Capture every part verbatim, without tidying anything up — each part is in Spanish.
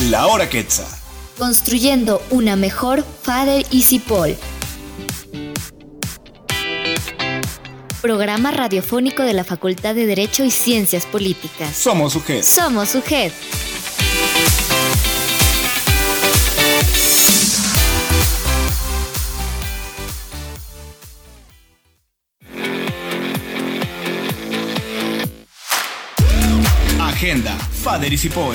La Hora Quetzal. Construyendo una mejor Father y Cipoll. Programa radiofónico de la Facultad de Derecho y Ciencias Políticas. Somos U G E D. Somos U G E D. Agenda Father y Cipoll.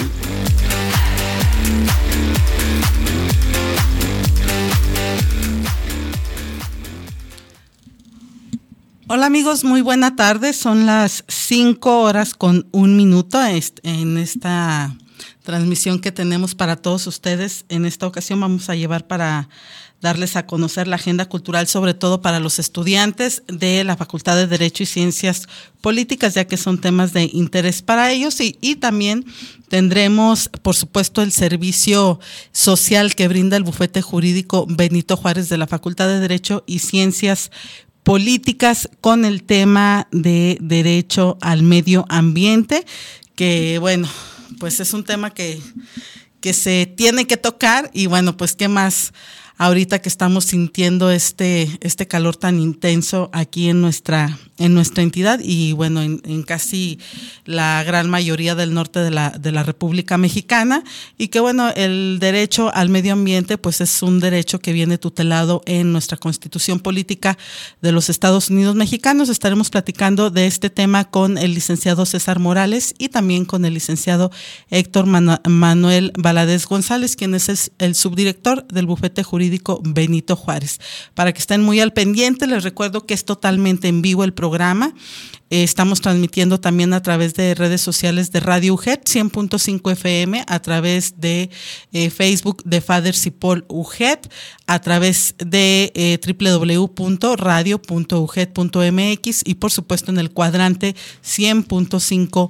Hola amigos, muy buena tarde. Son las cinco horas con un minuto en esta transmisión que tenemos para todos ustedes. En esta ocasión vamos a llevar para darles a conocer la agenda cultural, sobre todo para los estudiantes de la Facultad de Derecho y Ciencias Políticas, ya que son temas de interés para ellos, y, y también tendremos, por supuesto, el servicio social que brinda el bufete jurídico Benito Juárez de la Facultad de Derecho y Ciencias Políticas con el tema de derecho al medio ambiente, que bueno, pues es un tema que, que se tiene que tocar, y bueno, pues qué más ahorita que estamos sintiendo este, este calor tan intenso aquí en nuestra, en nuestra entidad y bueno, en, en casi la gran mayoría del norte de la, de la República Mexicana, y que bueno, el derecho al medio ambiente pues es un derecho que viene tutelado en nuestra Constitución Política de los Estados Unidos Mexicanos. Estaremos platicando de este tema con el licenciado César Morales y también con el licenciado Héctor Manu- Manuel Valadez González, quien es el, el subdirector del bufete jurídico Benito Juárez. Para que estén muy al pendiente, les recuerdo que es totalmente en vivo el programa. Eh, estamos transmitiendo también a través de redes sociales de Radio U G E D cien punto cinco F M, a través de eh, Facebook de Father Cipoll U G E D, a través de eh, doble u doble u doble u punto radio punto u g e d punto m x y por supuesto en el cuadrante cien punto cinco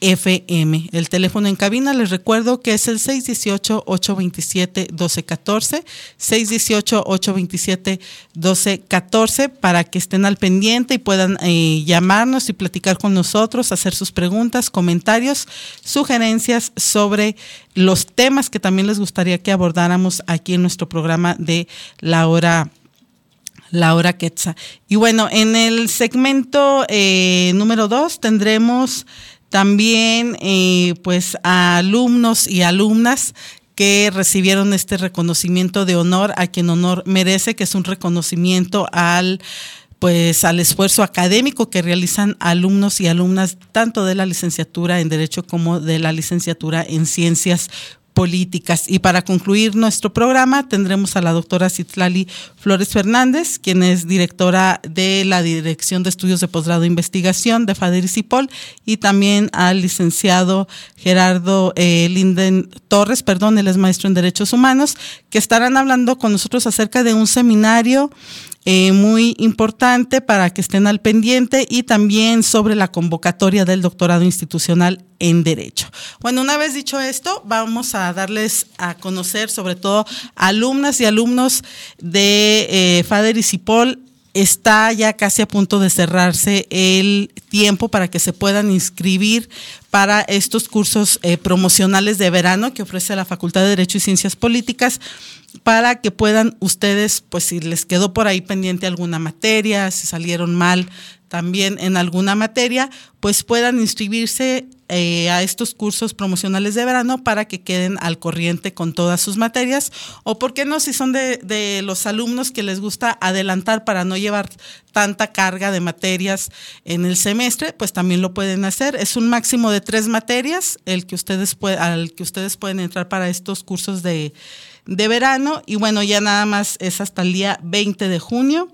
F M. El teléfono en cabina, les recuerdo que es el seis uno ocho, ocho dos siete, uno dos uno cuatro, seis uno ocho, ocho dos siete, uno dos uno cuatro, para que estén al pendiente y puedan eh, llamarnos y platicar con nosotros, hacer sus preguntas, comentarios, sugerencias sobre los temas que también les gustaría que abordáramos aquí en nuestro programa de La Hora La Hora Quetzal. Y bueno, en el segmento eh, número dos tendremos también eh, pues a alumnos y alumnas que recibieron este reconocimiento de honor a quien honor merece, que es un reconocimiento al pues al esfuerzo académico que realizan alumnos y alumnas tanto de la licenciatura en Derecho como de la licenciatura en Ciencias Políticas. Y para concluir nuestro programa tendremos a la doctora Citlali Flores Fernández, quien es directora de la Dirección de Estudios de Posgrado e Investigación de Father y Cipoll, y también al licenciado Gerardo eh, Linden Torres, perdón, él es maestro en Derechos Humanos, que estarán hablando con nosotros acerca de un seminario Eh, muy importante para que estén al pendiente, y también sobre la convocatoria del doctorado institucional en Derecho. Bueno, una vez dicho esto, vamos a darles a conocer sobre todo alumnas y alumnos de eh, Father y Cipoll. Está ya casi a punto de cerrarse el tiempo para que se puedan inscribir para estos cursos eh, promocionales de verano que ofrece la Facultad de Derecho y Ciencias Políticas, para que puedan ustedes, pues si les quedó por ahí pendiente alguna materia, si salieron mal también en alguna materia, pues puedan inscribirse eh, a estos cursos promocionales de verano para que queden al corriente con todas sus materias, o por qué no, si son de, de los alumnos que les gusta adelantar para no llevar tanta carga de materias en el semestre, pues también lo pueden hacer. Es un máximo de tres materias el que ustedes puede, al que ustedes pueden entrar para estos cursos de de verano, y bueno, ya nada más es hasta el día veinte de junio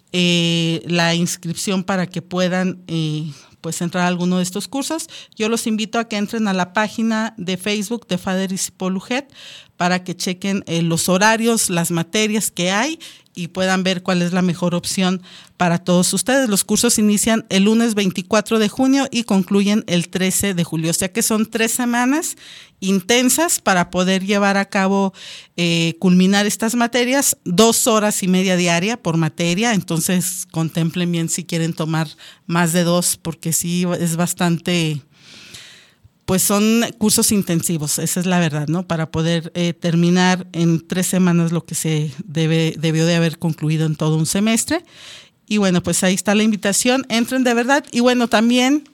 eh, la inscripción para que puedan eh, pues entrar a alguno de estos cursos. Yo los invito a que entren a la página de Facebook de Father y Cipoll U G E D para que chequen eh, los horarios, las materias que hay y puedan ver cuál es la mejor opción para todos ustedes. Los cursos inician el lunes veinticuatro de junio y concluyen el trece de julio, o sea que son tres semanas intensas para poder llevar a cabo, eh, culminar estas materias, dos horas y media diaria por materia. Entonces contemplen bien si quieren tomar más de dos, porque sí es bastante pues son cursos intensivos, esa es la verdad, ¿no? Para poder eh, terminar en tres semanas lo que se debe, debió de haber concluido en todo un semestre. Y bueno, pues ahí está la invitación, entren de verdad. Y bueno, también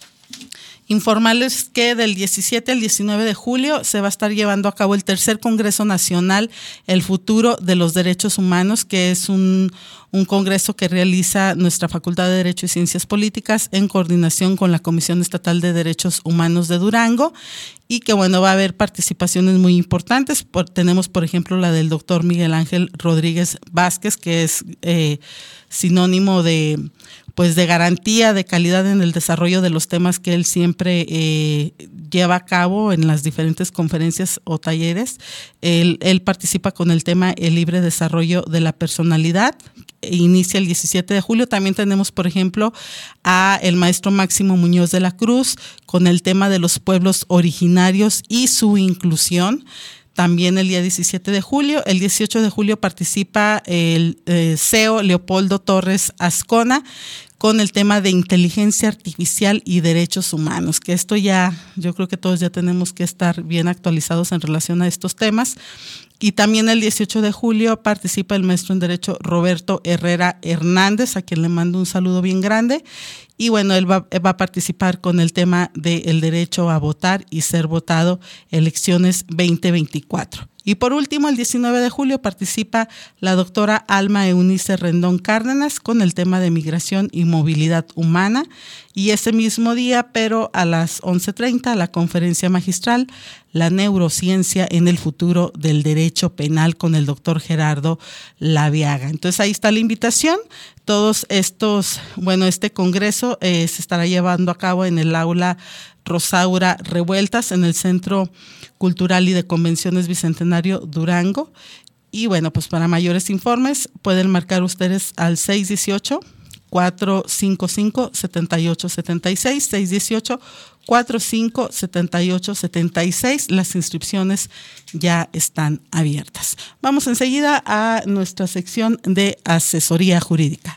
informarles que del diecisiete al diecinueve de julio se va a estar llevando a cabo el tercer Congreso Nacional, El Futuro de los Derechos Humanos, que es un, un congreso que realiza nuestra Facultad de Derecho y Ciencias Políticas en coordinación con la Comisión Estatal de Derechos Humanos de Durango, y que bueno, va a haber participaciones muy importantes. Por, tenemos, por ejemplo, la del doctor Miguel Ángel Rodríguez Vázquez, que es eh, sinónimo de pues de garantía de calidad en el desarrollo de los temas que él siempre eh, lleva a cabo en las diferentes conferencias o talleres. Él, él participa con el tema el libre desarrollo de la personalidad. Inicia el diecisiete de julio. También tenemos, por ejemplo, a el maestro Máximo Muñoz de la Cruz con el tema de los pueblos originarios y su inclusión. También el día diecisiete de julio. El dieciocho de julio participa el eh, C E O Leopoldo Torres Azcona con el tema de inteligencia artificial y derechos humanos, que esto ya, yo creo que todos ya tenemos que estar bien actualizados en relación a estos temas. Y también el dieciocho de julio participa el maestro en Derecho Roberto Herrera Hernández, a quien le mando un saludo bien grande. Y bueno, él va, va a participar con el tema del derecho a votar y ser votado, elecciones veinte veinticuatro. Y por último, el diecinueve de julio participa la doctora Alma Eunice Rendón Cárdenas con el tema de migración y movilidad humana. Y ese mismo día, pero a las once treinta, la conferencia magistral, La neurociencia en el futuro del derecho penal, con el doctor Gerardo Laviaga. Entonces ahí está la invitación. Todos estos, bueno, este congreso eh, se estará llevando a cabo en el aula Rosaura Revueltas, en el Centro Cultural y de Convenciones Bicentenario Durango. Y bueno, pues para mayores informes pueden marcar ustedes al seis dieciocho, cuatro cinco cinco, siete ocho siete seis, seis dieciocho, cuatro cinco siete ocho siete seis. Las inscripciones ya están abiertas. Vamos enseguida a nuestra sección de asesoría jurídica.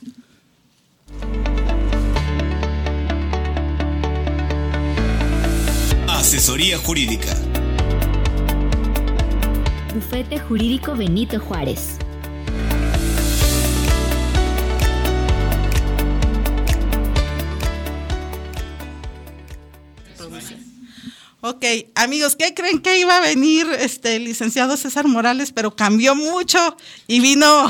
Asesoría jurídica. Bufete Jurídico Benito Juárez. Ok, amigos, ¿qué creen que iba a venir este el licenciado César Morales? Pero cambió mucho y vino,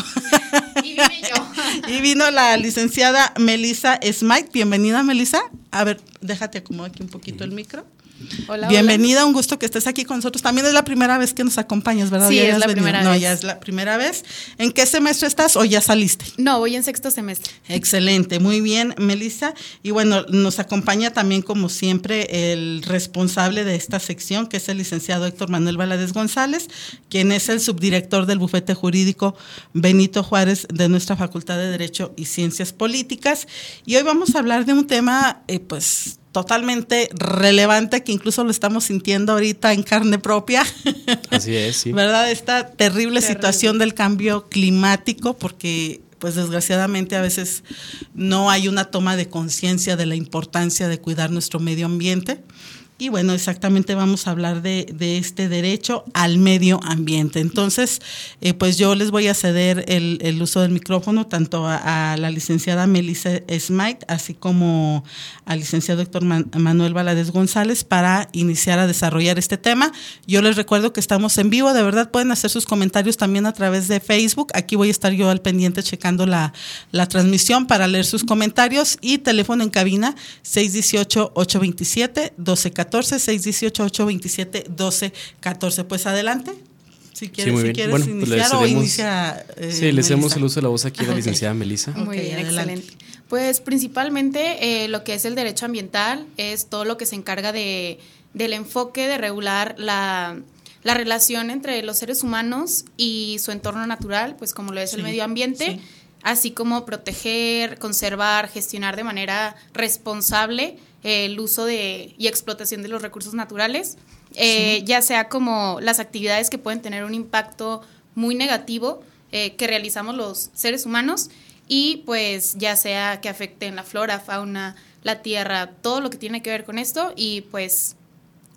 y vine yo. y vino la licenciada Melissa Smite. Bienvenida, Melissa. A ver, déjate acomodar aquí un poquito el micro. Hola, Bienvenida, hola. Un gusto que estés aquí con nosotros. También es la primera vez que nos acompañas, ¿verdad? Sí, ¿Ya es has la venido? primera No, vez. ya es la primera vez. ¿En qué semestre estás o ya saliste? No, voy en sexto semestre. Excelente, muy bien, Melissa. Y bueno, nos acompaña también, como siempre, el responsable de esta sección, que es el licenciado Héctor Manuel Valadez González, quien es el subdirector del Bufete Jurídico Benito Juárez de nuestra Facultad de Derecho y Ciencias Políticas. Y hoy vamos a hablar de un tema, eh, pues, totalmente relevante, que incluso lo estamos sintiendo ahorita en carne propia. Así es, sí. ¿Verdad? Esta terrible, Terrible. situación del cambio climático, porque pues desgraciadamente a veces no hay una toma de conciencia de la importancia de cuidar nuestro medio ambiente. Y bueno, exactamente vamos a hablar de, de este derecho al medio ambiente. Entonces, eh, pues yo les voy a ceder el, el uso del micrófono tanto a, a la licenciada Melissa Smite, así como al licenciado Héctor Man, Manuel Valadez González, para iniciar a desarrollar este tema. Yo les recuerdo que estamos en vivo, de verdad pueden hacer sus comentarios también a través de Facebook. Aquí voy a estar yo al pendiente checando la, la transmisión para leer sus comentarios, y teléfono en cabina seis dieciocho, ocho veintisiete, doce catorce, seis dieciocho, ocho veintisiete, doce catorce. Pues adelante, si quieres, Sí, muy si bien. quieres Bueno, pues le iniciar o cedemos- inicia. Eh, Sí, le hacemos Melissa. el uso de la voz aquí a la Ok. licenciada Melissa. Muy Ok, bien, adelante. excelente. Pues principalmente eh, lo que es el derecho ambiental es todo lo que se encarga de, del enfoque de regular la, la relación entre los seres humanos y su entorno natural, pues como lo es Sí, el medio ambiente, sí. así como proteger, conservar, gestionar de manera responsable eh, el uso de y explotación de los recursos naturales, eh, Sí. ya sea como las actividades que pueden tener un impacto muy negativo eh, que realizamos los seres humanos, y pues ya sea que afecten la flora, fauna, la tierra, todo lo que tiene que ver con esto, y pues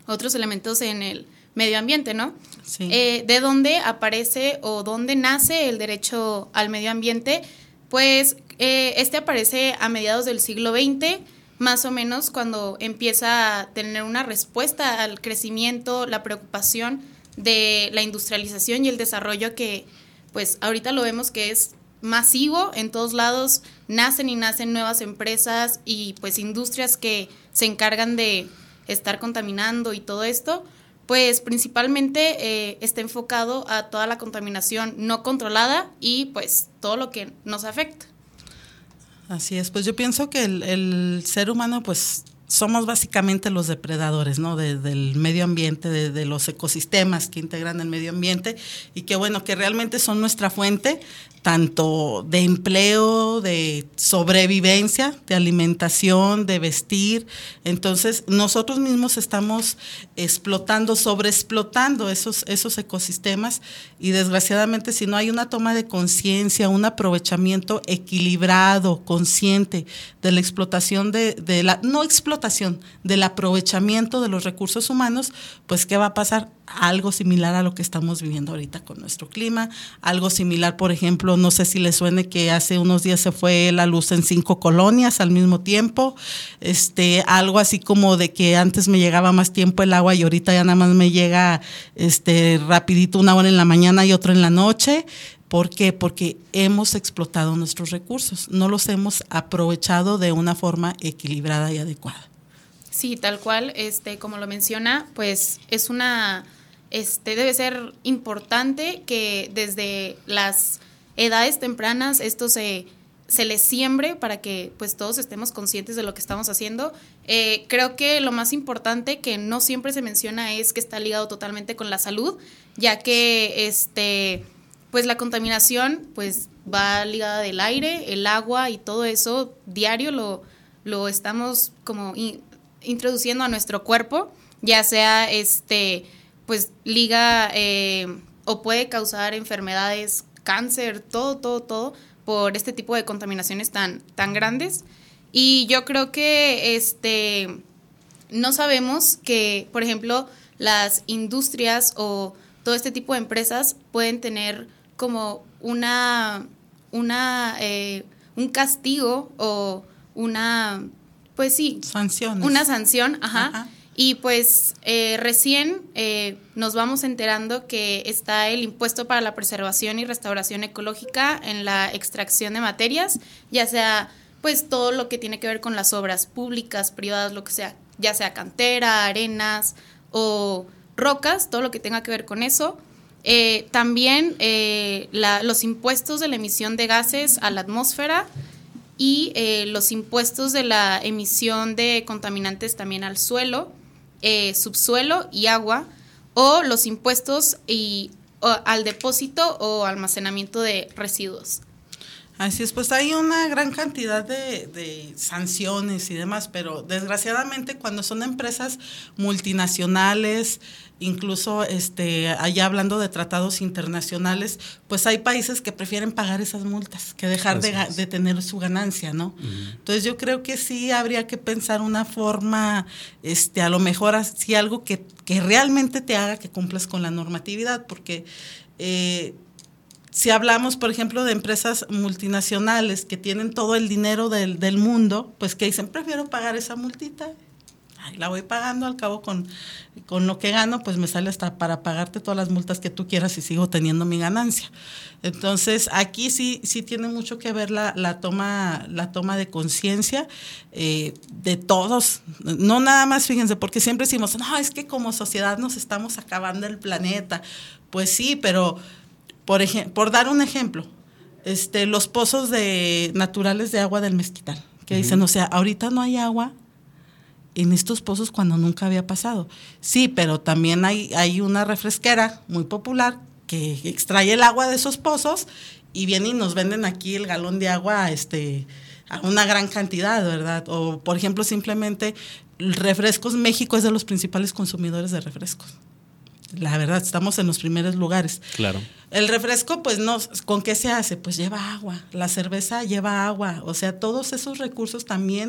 otros elementos en el medio ambiente, ¿no? Sí. Eh, ¿De dónde aparece o dónde nace el derecho al medio ambiente? Pues eh, este aparece a mediados del siglo veinte, más o menos cuando empieza a tener una respuesta al crecimiento, la preocupación de la industrialización y el desarrollo que, pues, ahorita lo vemos que es masivo en todos lados, nacen y nacen nuevas empresas y, pues, industrias que se encargan de estar contaminando y todo esto, pues, principalmente eh, está enfocado a toda la contaminación no controlada y, pues, todo lo que nos afecta. Así es, pues yo pienso que el, el ser humano, pues somos básicamente los depredadores, ¿no? De, del medio ambiente, de, de los ecosistemas que integran el medio ambiente y que bueno, que realmente son nuestra fuente tanto de empleo, de sobrevivencia, de alimentación, de vestir. Entonces, nosotros mismos estamos explotando, sobreexplotando esos, esos ecosistemas y desgraciadamente si no hay una toma de conciencia, un aprovechamiento equilibrado, consciente de la explotación de, de la, no explotación, del aprovechamiento de los recursos humanos, pues ¿qué va a pasar? Algo similar a lo que estamos viviendo ahorita con nuestro clima, algo similar, por ejemplo, no sé si les suene que hace unos días se fue la luz en cinco colonias al mismo tiempo, este, algo así como de que antes me llegaba más tiempo el agua y ahorita ya nada más me llega este rapidito una hora en la mañana y otra en la noche. ¿Por qué? Porque hemos explotado nuestros recursos, no los hemos aprovechado de una forma equilibrada y adecuada. Sí, tal cual, este, como lo menciona, pues es una, este, debe ser importante que desde las edades tempranas esto se, se les siembre para que pues todos estemos conscientes de lo que estamos haciendo. Eh, creo que lo más importante que no siempre se menciona es que está ligado totalmente con la salud, ya que este, pues la contaminación pues va ligada del aire, el agua y todo eso diario lo, lo estamos como in, introduciendo a nuestro cuerpo, ya sea este pues liga eh, o puede causar enfermedades, cáncer, todo, todo, todo por este tipo de contaminaciones tan, tan grandes. Y yo creo que este no sabemos que, por ejemplo, las industrias o todo este tipo de empresas pueden tener como una, una eh, un castigo o una Pues sí, sanciones. Una sanción, ajá. ajá. Y pues eh, recién eh, nos vamos enterando que está el impuesto para la preservación y restauración ecológica en la extracción de materias, ya sea pues todo lo que tiene que ver con las obras públicas, privadas, lo que sea, ya sea cantera, arenas o rocas, todo lo que tenga que ver con eso. Eh, también eh, la, los impuestos de la emisión de gases a la atmósfera y eh, los impuestos de la emisión de contaminantes también al suelo, eh, subsuelo y agua, o los impuestos y, o, al depósito o almacenamiento de residuos. Así es, pues hay una gran cantidad de, de sanciones y demás, pero desgraciadamente cuando son empresas multinacionales, incluso este allá hablando de tratados internacionales, pues hay países que prefieren pagar esas multas que dejar de, de tener su ganancia, ¿no? Uh-huh. Entonces yo creo que sí habría que pensar una forma, este a lo mejor así algo que, que realmente te haga que cumplas con la normatividad, porque eh, si hablamos, por ejemplo, de empresas multinacionales que tienen todo el dinero del, del mundo, pues que dicen, prefiero pagar esa multita, ay, la voy pagando, al cabo con, con lo que gano, pues me sale hasta para pagarte todas las multas que tú quieras y sigo teniendo mi ganancia. Entonces, aquí sí, sí tiene mucho que ver la, la toma, la toma de conciencia eh, de todos, no nada más, fíjense, porque siempre decimos, no, es que como sociedad nos estamos acabando el planeta. Pues sí, pero Por, ej- por dar un ejemplo, este, los pozos de naturales de agua del Mezquital, que uh-huh. dicen, o sea, ahorita no hay agua en estos pozos cuando nunca había pasado. Sí, pero también hay, hay una refresquera muy popular que extrae el agua de esos pozos y vienen y nos venden aquí el galón de agua este, a una gran cantidad, ¿verdad? O, por ejemplo, simplemente refrescos, México es de los principales consumidores de refrescos. La verdad, estamos en los primeros lugares. Claro. El refresco, pues, no, ¿con qué se hace? Pues lleva agua. La cerveza lleva agua. O sea, todos esos recursos también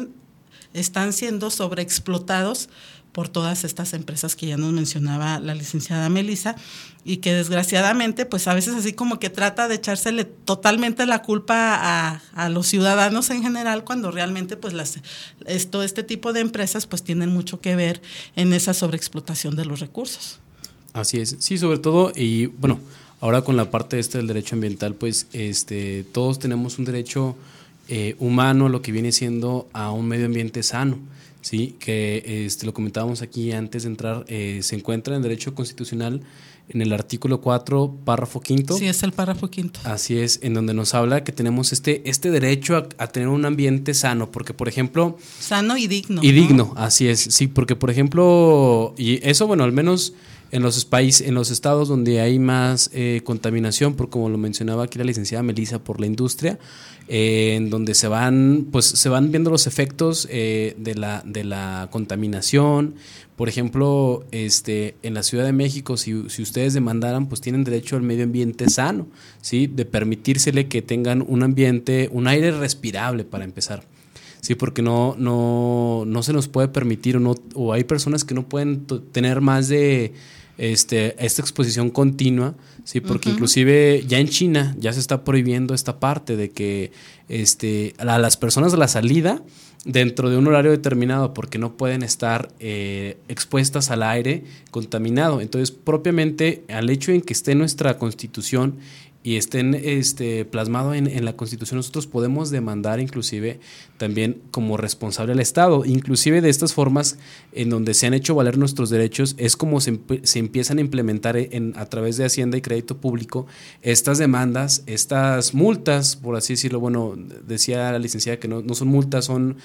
están siendo sobreexplotados por todas estas empresas que ya nos mencionaba la licenciada Melissa, y que desgraciadamente pues a veces así como que trata de echársele totalmente la culpa a, a los ciudadanos en general, cuando realmente pues las, esto, este tipo de empresas pues tienen mucho que ver en esa sobreexplotación de los recursos. Así es, sí, sobre todo, y bueno, ahora con la parte este del derecho ambiental, pues este, todos tenemos un derecho eh, humano, lo que viene siendo a un medio ambiente sano. Sí, que este, lo comentábamos aquí antes de entrar, eh, se encuentra en el derecho constitucional en el artículo cuatro, párrafo quinto. Sí, es el párrafo quinto. Así es, en donde nos habla que tenemos este, este derecho a, a tener un ambiente sano, porque por ejemplo… Sano y digno. Y ¿no? digno, así es, sí, porque por ejemplo, y eso bueno, al menos en los países, en los estados donde hay más eh, contaminación, por como lo mencionaba aquí la licenciada Melissa, por la industria, eh, en donde se van, pues se van viendo los efectos eh, de la, de la contaminación. Por ejemplo, este, en la Ciudad de México, si, si ustedes demandaran, pues tienen derecho al medio ambiente sano, ¿sí? De permitírsele que tengan un ambiente, un aire respirable para empezar. Sí, porque no, no, no se nos puede permitir, o, no, o hay personas que no pueden t- tener más de este, esta exposición continua, sí, porque uh-huh. inclusive ya en China ya se está prohibiendo esta parte de que este, a las personas de la salida dentro de un horario determinado, porque no pueden estar eh, expuestas al aire contaminado. Entonces, propiamente al hecho en que esté en nuestra Constitución y estén este, plasmado en, en la Constitución, nosotros podemos demandar inclusive también como responsable al Estado. Inclusive de estas formas en donde se han hecho valer nuestros derechos es como se, se empiezan a implementar en, a través de Hacienda y Crédito Público estas demandas, estas multas, por así decirlo. Bueno, decía la licenciada que no, no son multas, son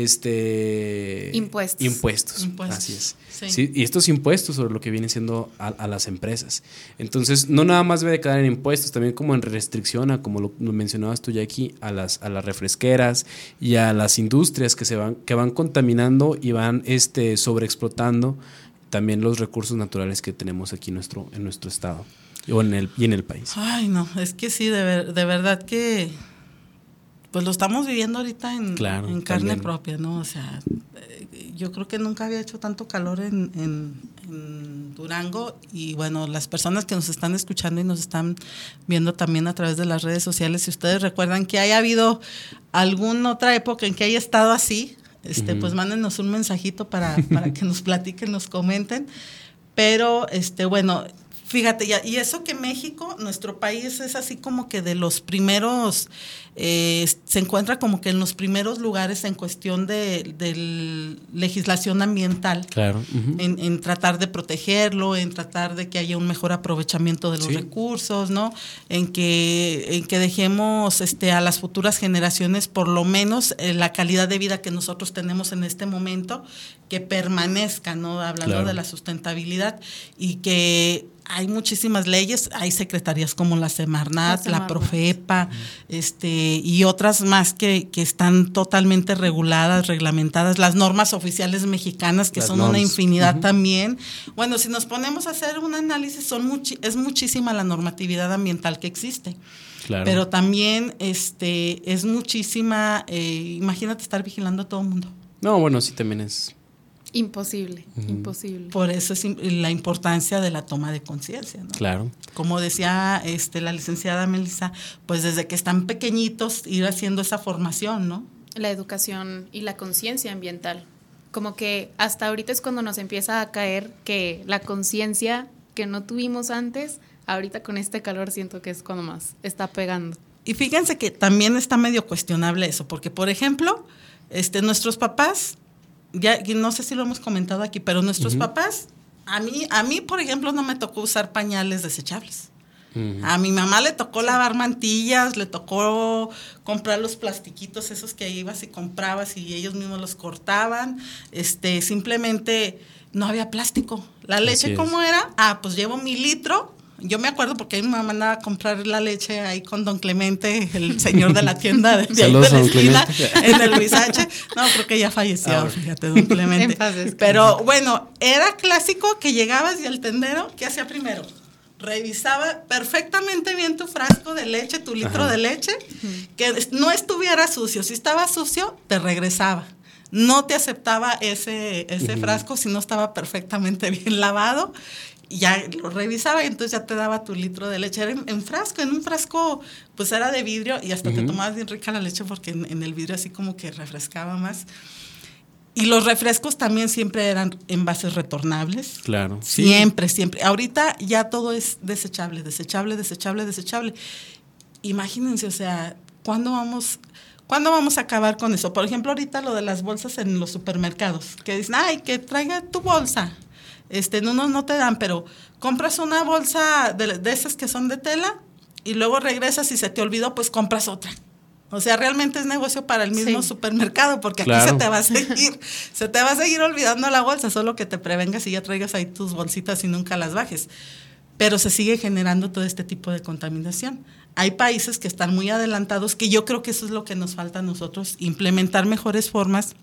este impuestos. Impuestos, impuestos. Así es. Sí. Sí, y estos impuestos sobre lo que viene siendo a, a las empresas. Entonces, no nada más debe de quedar en impuestos, también como en restricción a, como lo, lo mencionabas tú ya aquí, a las, a las refresqueras y a las industrias que se van, que van contaminando y van este, sobreexplotando también los recursos naturales que tenemos aquí en nuestro, en nuestro estado o en el, y en el país. Ay, no, es que sí, de, ver, de verdad que pues lo estamos viviendo ahorita en, claro, en carne también. propia, ¿no? O sea, yo creo que nunca había hecho tanto calor en, en, en Durango, y bueno, las personas que nos están escuchando y nos están viendo también a través de las redes sociales, si ustedes recuerdan que haya habido alguna otra época en que haya estado así, este, uh-huh. pues mándenos un mensajito para, para que nos platiquen, nos comenten, pero este, bueno… Fíjate, y eso que México, nuestro país, es así como que de los primeros, eh, se encuentra como que en los primeros lugares en cuestión de, de legislación ambiental. Claro. Uh-huh. En, en tratar de protegerlo, en tratar de que haya un mejor aprovechamiento de los sí. recursos, ¿no? En que, en que dejemos este, a las futuras generaciones por lo menos eh, la calidad de vida que nosotros tenemos en este momento, que permanezca, ¿no? Hablando claro. de la sustentabilidad, y que hay muchísimas leyes, hay secretarías como la Semarnat, la, la Profepa, uh-huh. este, y otras más que, que están totalmente reguladas, reglamentadas, las normas oficiales mexicanas, que las son normas. Una infinidad uh-huh. también. Bueno, si nos ponemos a hacer un análisis, son muchi- es muchísima la normatividad ambiental que existe. Claro. Pero también este, es muchísima, eh, imagínate estar vigilando a todo el mundo. No, bueno, sí también es… Imposible, uh-huh. imposible. Por eso es la importancia de la toma de conciencia, ¿no? Claro. Como decía este, la licenciada Melissa, pues desde que están pequeñitos ir haciendo esa formación, ¿no? La educación y la conciencia ambiental. Como que hasta ahorita es cuando nos empieza a caer que la conciencia que no tuvimos antes, ahorita con este calor siento que es cuando más está pegando. Y fíjense que también está medio cuestionable eso, porque por ejemplo, este, nuestros papás, ya no sé si lo hemos comentado aquí, pero nuestros uh-huh. papás, a mí, a mí, por ejemplo, no me tocó usar pañales desechables. Uh-huh. A mi mamá le tocó sí. lavar mantillas, le tocó comprar los plastiquitos esos que ibas y comprabas y ellos mismos los cortaban. Este, simplemente no había plástico. La leche, ¿cómo era? Ah, pues llevo mi litro. Yo me acuerdo porque mi mamá mandaba a comprar la leche ahí con don Clemente, el señor de la tienda de, de ahí de la esquina, en el Luis H. No, creo que ya falleció, ah, fíjate, don Clemente. Pero bueno, era clásico que llegabas y el tendero, ¿qué hacía primero? Revisaba perfectamente bien tu frasco de leche, tu litro Ajá. de leche, que no estuviera sucio. Si estaba sucio, te regresaba. no te aceptaba ese, ese uh-huh. frasco si no estaba perfectamente bien lavado. Y ya lo revisaba y entonces ya te daba tu litro de leche. Era en, en frasco, en un frasco, pues era de vidrio y hasta uh-huh. te tomabas bien rica la leche porque en, en el vidrio así como que refrescaba más. Y los refrescos también siempre eran envases retornables. Claro. Siempre, sí. siempre. Ahorita ya todo es desechable, desechable, desechable, desechable. Imagínense, o sea, ¿cuándo vamos, ¿cuándo vamos a acabar con eso? Por ejemplo, ahorita lo de las bolsas en los supermercados, que dicen, ay, que traiga tu bolsa. Este, no, no, no te dan, pero compras una bolsa de, de esas que son de tela y luego regresas y se te olvidó, pues compras otra. O sea, realmente es negocio para el mismo sí. supermercado, porque claro. aquí se te va a seguir, se te va a seguir olvidando la bolsa, solo que te prevengas y ya traigas ahí tus bolsitas y nunca las bajes. Pero se sigue generando todo este tipo de contaminación. Hay países que están muy adelantados, que yo creo que eso es lo que nos falta a nosotros, implementar mejores formas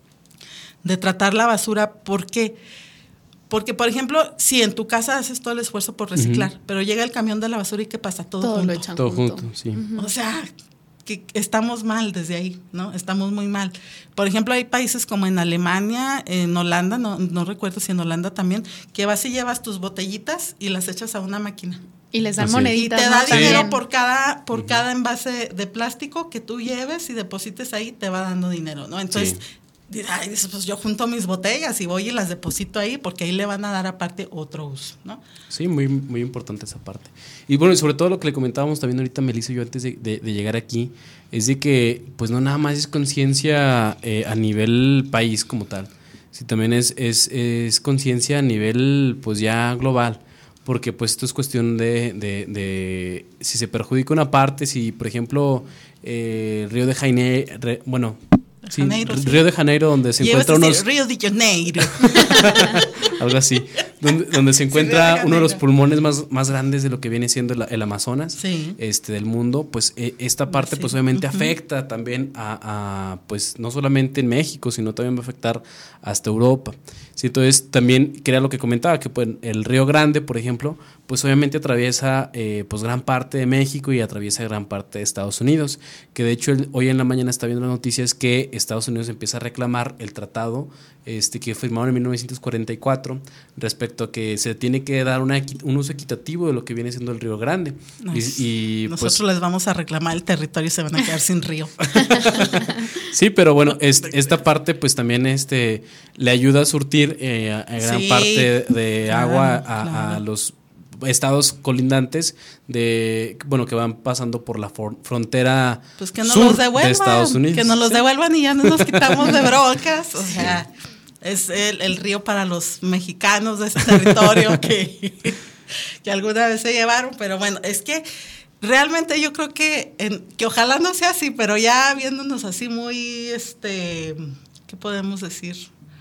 de tratar la basura. ¿Por qué? Porque, por ejemplo, si en tu casa haces todo el esfuerzo por reciclar, uh-huh. pero llega el camión de la basura y ¿qué pasa? Todo, todo junto. Lo echan todo junto. junto, sí. Uh-huh. O sea, que estamos mal desde ahí, ¿no? Estamos muy mal. Por ejemplo, hay países como en Alemania, en Holanda, no, no recuerdo si en Holanda también, que vas y llevas tus botellitas y las echas a una máquina. Y les dan Así moneditas. Y te da ¿no? dinero También. por cada por uh-huh. cada envase de plástico que tú lleves y deposites ahí, te va dando dinero, ¿no? Entonces, sí. ay, dices, pues yo junto mis botellas y voy y las deposito ahí porque ahí le van a dar aparte otro uso, ¿no? Sí, muy, muy importante esa parte. Y bueno, y sobre todo lo que le comentábamos también ahorita Melissa y yo antes de, de, de llegar aquí, es de que pues no nada más es conciencia eh, a nivel país como tal, sino también es, es, es conciencia a nivel pues ya global, porque pues esto es cuestión de, de, de si se perjudica una parte, si por ejemplo eh, Río de Janeiro, re, bueno... Sí, Janeiro, sí. Río de Janeiro, donde se encuentra unos... Río de Janeiro. Algo así. Donde, donde se encuentra sí, uno de los pulmones más, más grandes de lo que viene siendo el, el Amazonas, sí. este, del mundo. Pues eh, esta parte, sí. pues obviamente uh-huh. afecta también a, a, pues no solamente en México, sino también va a afectar hasta Europa. Sí, entonces también, que era lo que comentaba, que pues, el Río Grande, por ejemplo, pues obviamente atraviesa eh, pues gran parte de México y atraviesa gran parte de Estados Unidos, que de hecho el, hoy en la mañana está viendo las noticias que Estados Unidos empieza a reclamar el tratado este, que firmaron en mil novecientos cuarenta y cuatro respecto a que se tiene que dar una, un uso equitativo de lo que viene siendo el Río Grande. No, y, y, nosotros pues, les vamos a reclamar el territorio y se van a quedar sin río. Sí, pero bueno, es, esta parte pues también este, le ayuda a surtir eh, a, a gran sí, parte de claro, agua a, claro. a los estados colindantes de bueno que van pasando por la for- frontera pues que nos sur los devuelvan, de Estados Unidos. Que nos los devuelvan y ya no nos quitamos de broncas. O sea, es el, el río para los mexicanos de este territorio que, que alguna vez se llevaron, pero bueno, es que realmente yo creo que, en, que ojalá no sea así, pero ya viéndonos así muy, este, ¿qué podemos decir?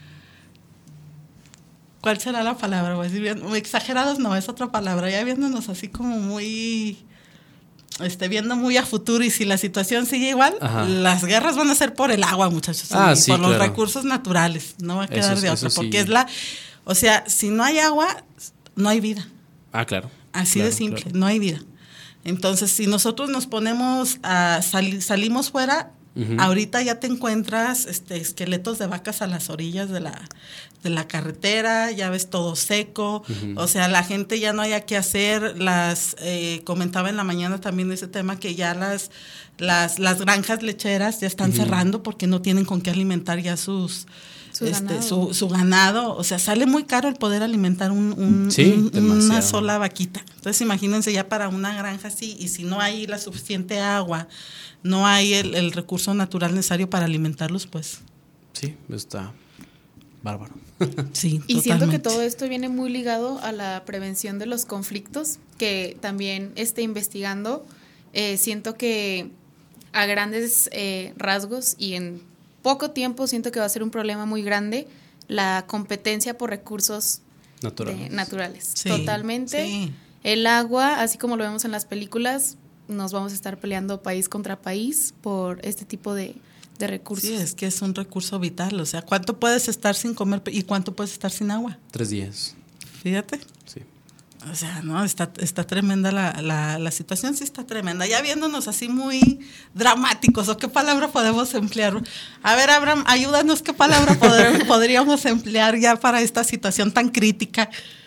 ¿Cuál será la palabra? Voy a decir bien, muy exagerados no, es otra palabra, ya viéndonos así como muy, este, viendo muy a futuro y si la situación sigue igual, ajá. las guerras van a ser por el agua, muchachos, ah, y sí, por claro. los recursos naturales, no va a quedar eso, de otra, sí. porque es la, o sea, si no hay agua, no hay vida. Ah, claro. Así claro, de simple, claro. no hay vida. Entonces, si nosotros nos ponemos a salir, salimos fuera, uh-huh. ahorita ya te encuentras este, esqueletos de vacas a las orillas de la, de la carretera, ya ves todo seco, uh-huh. o sea, la gente ya no haya qué hacer, las eh, comentaba en la mañana también ese tema que ya las, las, las granjas lecheras ya están uh-huh. cerrando porque no tienen con qué alimentar ya sus... Su, este, ganado. Su, su ganado, o sea, sale muy caro el poder alimentar un, un, sí, un, una sola vaquita. Entonces, imagínense ya para una granja así, y si no hay la suficiente agua, no hay el, el recurso natural necesario para alimentarlos, pues. Sí, está bárbaro. Sí, y totalmente. siento que todo esto viene muy ligado a la prevención de los conflictos, que también esté investigando. Eh, siento que a grandes eh, rasgos y en poco tiempo siento que va a ser un problema muy grande la competencia por recursos naturales. De, naturales. Sí, totalmente. Sí. El agua, así como lo vemos en las películas, nos vamos a estar peleando país contra país por este tipo de, de recursos. Sí, es que es un recurso vital. O sea, ¿cuánto puedes estar sin comer y cuánto puedes estar sin agua? Tres días. Fíjate. Sí. O sea, no, está, está tremenda la, la, la situación, sí está tremenda. Ya viéndonos así muy dramáticos, ¿o qué palabra podemos emplear? A ver, Abraham, ayúdanos, ¿qué palabra poder, podríamos emplear ya para esta situación tan crítica?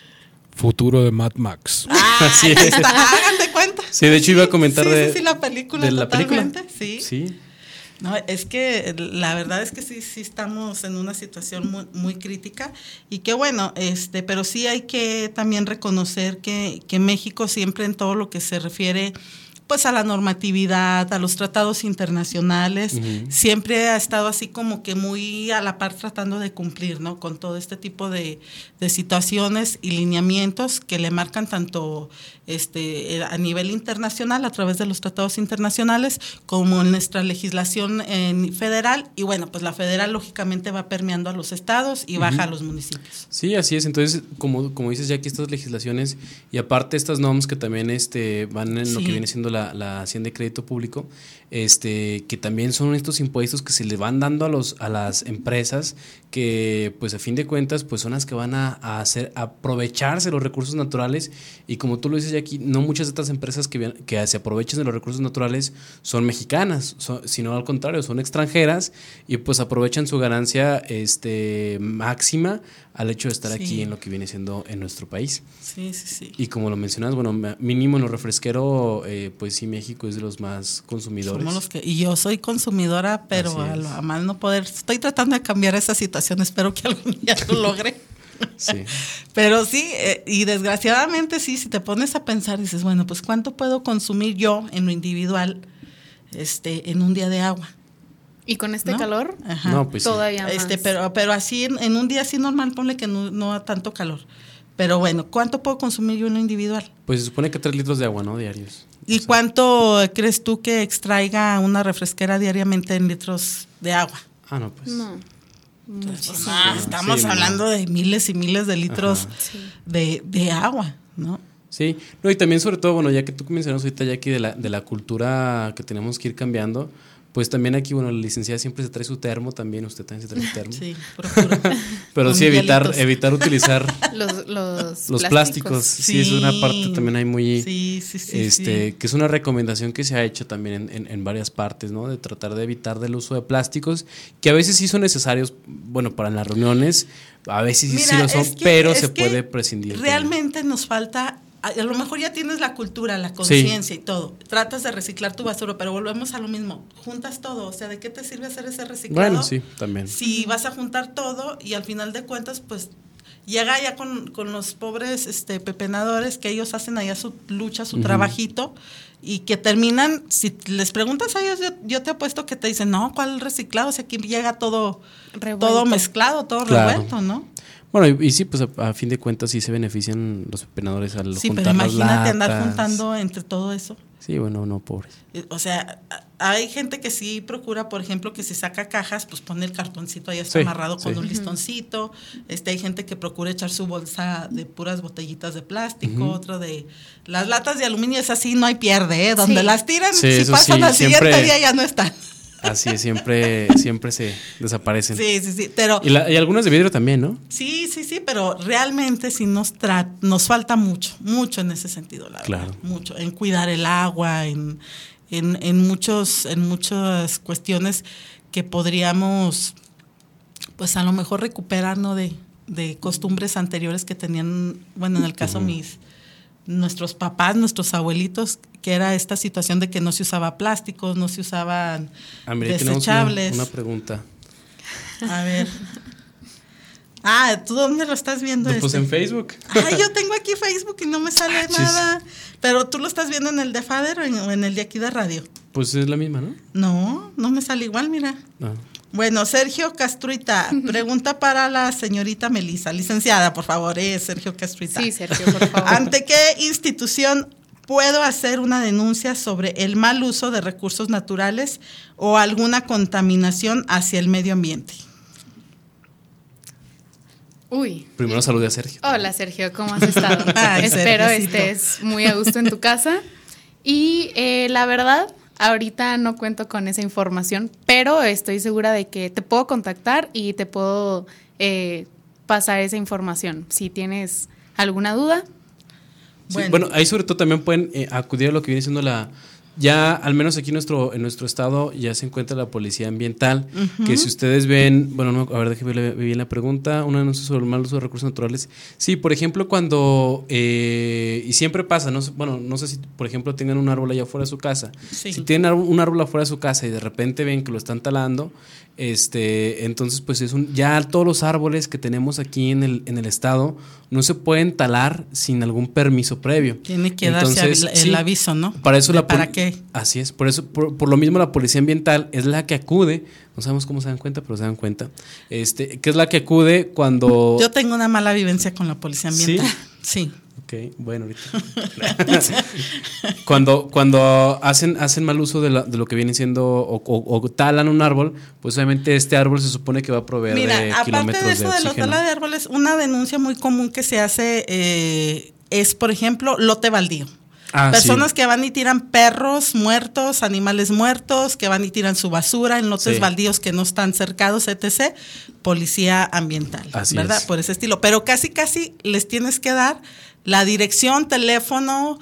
Futuro de Mad Max. Ah, Así ahí es. está, hagan de cuenta. Sí, de hecho iba a comentar sí, de, sí, sí, la película de la película. totalmente, sí. Sí. No, es que la verdad es que sí, sí estamos en una situación muy, muy crítica y que bueno, este, pero sí hay que también reconocer que, que México siempre en todo lo que se refiere pues a la normatividad, a los tratados internacionales, uh-huh. siempre ha estado así como que muy a la par tratando de cumplir, ¿no? Con todo este tipo de, de situaciones y lineamientos que le marcan tanto este a nivel internacional a través de los tratados internacionales como en nuestra legislación en federal, y bueno, pues la federal lógicamente va permeando a los estados y uh-huh. baja a los municipios. Sí, así es. Entonces, como, como dices, ya aquí estas legislaciones y aparte estas normas que también este van en sí. lo que viene siendo la La, la Hacienda de Crédito Público, este, que también son estos impuestos que se le van dando a los a las empresas que pues a fin de cuentas pues son las que van a, a hacer a aprovecharse los recursos naturales, y como tú lo dices ya aquí, no muchas de estas empresas que, que se aprovechen de los recursos naturales son mexicanas, son, sino al contrario, son extranjeras y pues aprovechan su ganancia este máxima al hecho de estar sí. aquí en lo que viene siendo en nuestro país. Sí, sí, sí. Y como lo mencionas, bueno, mínimo en lo refresquero, eh, pues sí, México es de los más consumidores. Somos los que, y yo soy consumidora, pero a, lo, a mal no poder. Estoy tratando de cambiar esa situación, espero que algún día lo logre. Sí. Pero sí, eh, y desgraciadamente sí, si te pones a pensar, dices, bueno, pues ¿cuánto puedo consumir yo en lo individual este, en un día de agua? ¿Y con este ¿No? calor? Ajá. No, pues todavía más. Este, pero, pero así en, en un día así normal, ponle que no, no a tanto calor. Pero bueno, ¿cuánto puedo consumir yo en lo individual? Pues se supone que tres litros de agua, ¿no? Diarios. ¿Y o sea, cuánto crees tú que extraiga una refresquera diariamente en litros de agua? Ah, no, pues. No. Entonces, pues, no, estamos sí, hablando no. de miles y miles de litros sí. de, de agua, ¿no? Sí, no, y también sobre todo, bueno, ya que tú mencionas ahorita ya aquí de la, de la cultura que tenemos que ir cambiando, pues también aquí, bueno, la licenciada siempre se trae su termo también, usted también se trae su termo. Sí, procuro. Pero Con sí evitar hielitos. evitar utilizar Los, los, los plásticos. plásticos. Sí, Sí. es una parte también hay muy, Sí, sí, sí, este, sí. que es una recomendación que se ha hecho también en, en, en varias partes, ¿no? De tratar de evitar del uso de plásticos, que a veces sí son necesarios, bueno, para las reuniones, a veces sí, Mira, sí lo son, es que- pero es se que puede prescindir. Realmente nos falta, a a lo mejor ya tienes la cultura, la conciencia y todo. Tratas de reciclar tu basura, pero volvemos a lo mismo. Juntas todo, o sea, ¿de qué te sirve hacer ese reciclado? Bueno, sí, también. Si vas a juntar todo y al final de cuentas, pues llega ya con, con los pobres este, pepenadores que ellos hacen allá su lucha, su uh-huh. trabajito, y que terminan, si les preguntas a ellos, yo, yo te apuesto que te dicen, no, ¿cuál reciclado? O sea, aquí llega todo, todo mezclado, todo claro. revuelto, ¿no? Bueno, y, y sí, pues a, a fin de cuentas sí se benefician los pepenadores al sí, juntar pero imagínate las andar latas. juntando entre todo eso. Sí, bueno, no, pobres. O sea, hay gente que sí procura, por ejemplo, que si saca cajas, pues pone el cartoncito ahí está sí, amarrado con sí. un listoncito. Este, hay gente que procura echar su bolsa de puras botellitas de plástico, uh-huh. otro de las latas de aluminio, es así, no hay pierde, ¿eh? Donde sí. las tiran, sí, si pasan sí, al siempre, siguiente día ya no están. Así es, siempre, siempre se desaparecen. Sí, sí, sí, pero y, la, y algunas de vidrio también, ¿no? Sí, sí, sí, pero realmente sí nos tra- nos falta mucho, mucho en ese sentido, la claro. verdad, mucho, en cuidar el agua, en, en, en muchos, en muchas cuestiones que podríamos, pues a lo mejor recuperar, ¿no? de, de costumbres anteriores que tenían, bueno, en el caso uh-huh. mis nuestros papás, nuestros abuelitos, que era esta situación de que no se usaba plásticos, no se usaban ah, mira, desechables. Una, una pregunta. A ver. Ah, ¿tú dónde lo estás viendo? Pues este? en Facebook. Ah, yo tengo aquí Facebook y no me sale ah, nada. Pero tú lo estás viendo en el de Fader o en, o en el de aquí de radio. Pues es la misma, ¿no? No, no me sale igual, mira. Ah. Bueno, Sergio Castruita, pregunta para la señorita Melisa. Licenciada, por favor, eh, Sergio Castruita. Sí, Sergio, por favor. ¿Ante qué institución puedo hacer una denuncia sobre el mal uso de recursos naturales o alguna contaminación hacia el medio ambiente? Uy. Primero salude a Sergio. Hola, Sergio, ¿cómo has estado? Ay, Espero Sergiocito. estés muy a gusto en tu casa. Y eh, la verdad, ahorita no cuento con esa información, pero estoy segura de que te puedo contactar y te puedo eh, pasar esa información. Si tienes alguna duda. Sí, Bueno. bueno, ahí sobre todo también pueden eh, acudir a lo que viene siendo la... Ya, al menos aquí en nuestro, en nuestro estado, ya se encuentra la policía ambiental, uh-huh. que si ustedes ven, bueno, no, a ver, déjeme ver bien la pregunta, un anuncio sobre el mal uso de recursos naturales. Sí, por ejemplo, cuando, eh, y siempre pasa, no, bueno, no sé si, por ejemplo, tengan un árbol allá afuera de su casa. Sí. Si tienen un árbol afuera de su casa y de repente ven que lo están talando, este, entonces pues es un, ya todos los árboles que tenemos aquí en el, en el estado no se pueden talar sin algún permiso previo. Tiene que entonces, darse el, el sí, aviso, ¿no? Para eso la ¿Para qué? Así es, por eso, por, por lo mismo la policía ambiental es la que acude, no sabemos cómo se dan cuenta, pero se dan cuenta, este, que es la que acude cuando... Yo tengo una mala vivencia con la policía ambiental. Sí. Sí. Ok, bueno, ahorita. cuando cuando hacen, hacen mal uso de, la, de lo que viene siendo o, o, o talan un árbol, pues obviamente este árbol se supone que va a proveer Mira, de aparte kilómetros de eso de, de, de los tala de árboles, una denuncia muy común que se hace eh, es, por ejemplo, lote baldío. Ah, Personas sí. que van y tiran perros muertos, animales muertos, que van y tiran su basura en lotes sí. baldíos que no están cercados, etcétera. Policía ambiental, Así ¿verdad? Es. Por ese estilo. Pero casi, casi les tienes que dar la dirección, teléfono,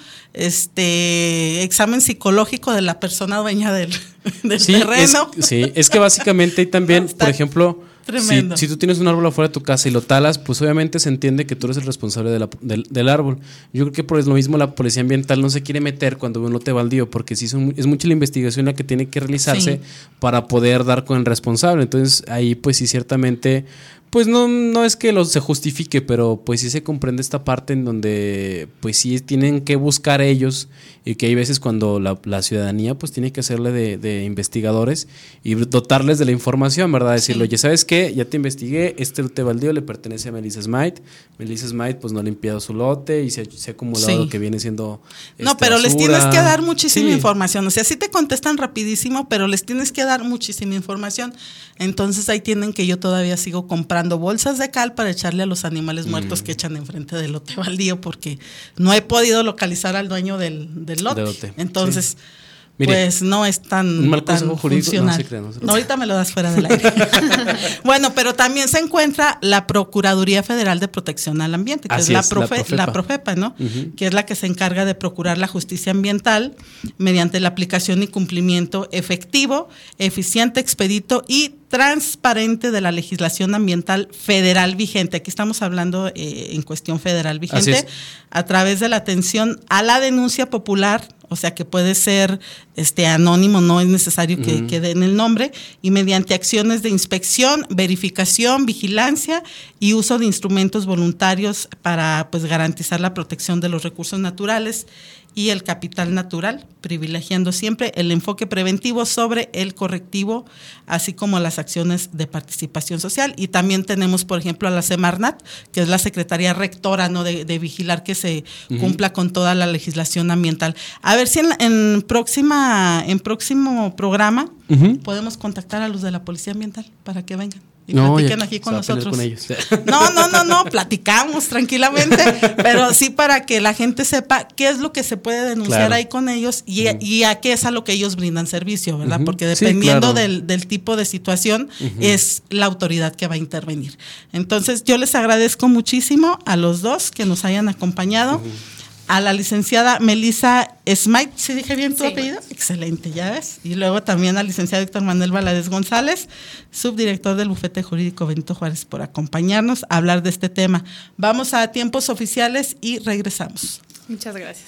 este, examen psicológico de la persona dueña del, del sí, terreno. Es, sí, es que básicamente hay también, no, por ejemplo... Si, si tú tienes un árbol afuera de tu casa y lo talas, pues obviamente se entiende que tú eres el responsable de la, del, del árbol. Yo creo que por lo mismo la policía ambiental no se quiere meter cuando ve un lote baldío, porque sí son, es mucha la investigación la que tiene que realizarse sí. para poder dar con el responsable. Entonces ahí pues sí ciertamente, pues no, no es que lo, se justifique, pero pues sí se comprende esta parte en donde pues sí tienen que buscar ellos y que hay veces cuando la, la ciudadanía pues tiene que hacerle de, de investigadores y dotarles de la información, ¿verdad? Decirle, sí. oye, ¿sabes qué? Ya te investigué, este lote baldío le pertenece a Melissa Smite. Melissa Smite pues no ha limpiado su lote y se, se ha acumulado sí. lo que viene siendo No, pero basura. Les tienes que dar muchísima sí. información. O sea, sí te contestan rapidísimo, pero les tienes que dar muchísima información. Entonces ahí tienen que yo todavía sigo comprando bolsas de cal para echarle a los animales muertos mm. que echan enfrente del lote baldío porque no he podido localizar al dueño del, del lote. De lote. Entonces... Sí. Mire, pues no es tan, un mal tan consejo jurídico, funcional. No, se crea, no se crea. No, ahorita me lo das fuera del aire. Bueno, pero también se encuentra la Procuraduría Federal de Protección al Ambiente, que Así es, la, profe, es la, Profepa. la Profepa, ¿no? Uh-huh. Que es la que se encarga de procurar la justicia ambiental mediante la aplicación y cumplimiento efectivo, eficiente, expedito y transparente de la legislación ambiental federal vigente. Aquí estamos hablando eh, en cuestión federal vigente, a través de la atención a la denuncia popular, o sea que puede ser este anónimo, no es necesario que, uh-huh. que den el nombre, y mediante acciones de inspección, verificación, vigilancia y uso de instrumentos voluntarios para pues garantizar la protección de los recursos naturales y el capital natural, privilegiando siempre el enfoque preventivo sobre el correctivo, así como las acciones de participación social. Y también tenemos, por ejemplo, a la Semarnat, que es la Secretaría Rectora, ¿no? de, de vigilar que se uh-huh. cumpla con toda la legislación ambiental. A ver si en, en próxima, en próximo programa uh-huh. podemos contactar a los de la Policía Ambiental para que vengan. Y no, platiquen aquí con nosotros. Con ellos. No, no, no, no, platicamos tranquilamente, pero sí para que la gente sepa qué es lo que se puede denunciar claro. ahí con ellos y, uh-huh. y a qué es a lo que ellos brindan servicio, ¿verdad? Uh-huh. Porque dependiendo sí, claro. del, del tipo de situación uh-huh. es la autoridad que va a intervenir. Entonces yo les agradezco muchísimo a los dos que nos hayan acompañado. Uh-huh. A la licenciada Melissa Smite, ¿sí dije bien tu sí. apellido? Excelente, ya ves. Y luego también al licenciado Héctor Manuel Valadez González, subdirector del Bufete Jurídico Benito Juárez, por acompañarnos a hablar de este tema. Vamos a tiempos oficiales y regresamos. Muchas gracias.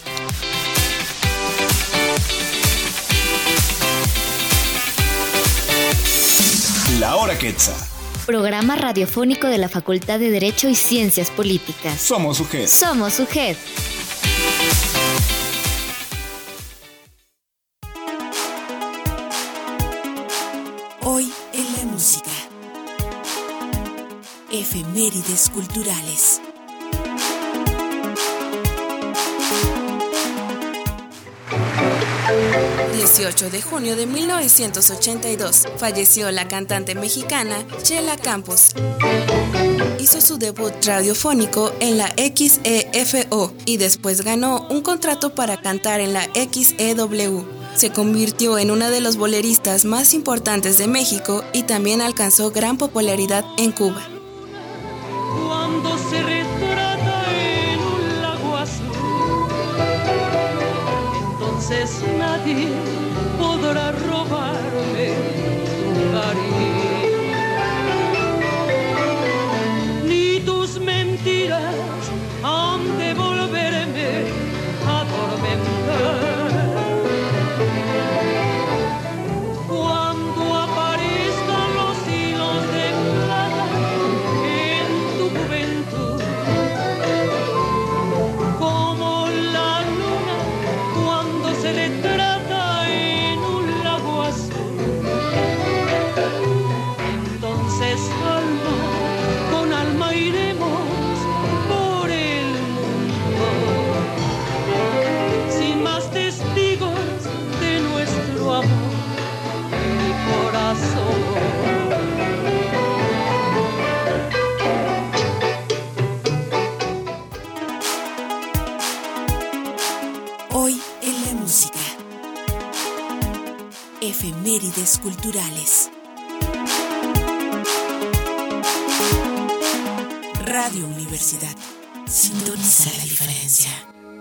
La Hora Quetzal. Programa radiofónico de la Facultad de Derecho y Ciencias Políticas. Somos U G E D. Somos U G E D. Hoy en la música. Efemérides culturales. dieciocho de junio de mil novecientos ochenta y dos, falleció la cantante mexicana Chela Campos. Hizo su debut radiofónico en la X E F O y después ganó un contrato para cantar en la X E W. Se convirtió en una de los boleristas más importantes de México y también alcanzó gran popularidad en Cuba. Cuando se retrata en un lago azul, entonces nadie podrá robarme tu cariño, ni tus mentiras han de volverme a atormentar. Cuando aparezcan los hilos de plata en tu juventud, como la luna cuando se le trata en un lago azul, entonces alma con alma iremos por el mundo, sin más testigos de nuestro amor, mi corazón. Hoy en la música. Efemérides culturales. Radio Universidad. Sintoniza la diferencia.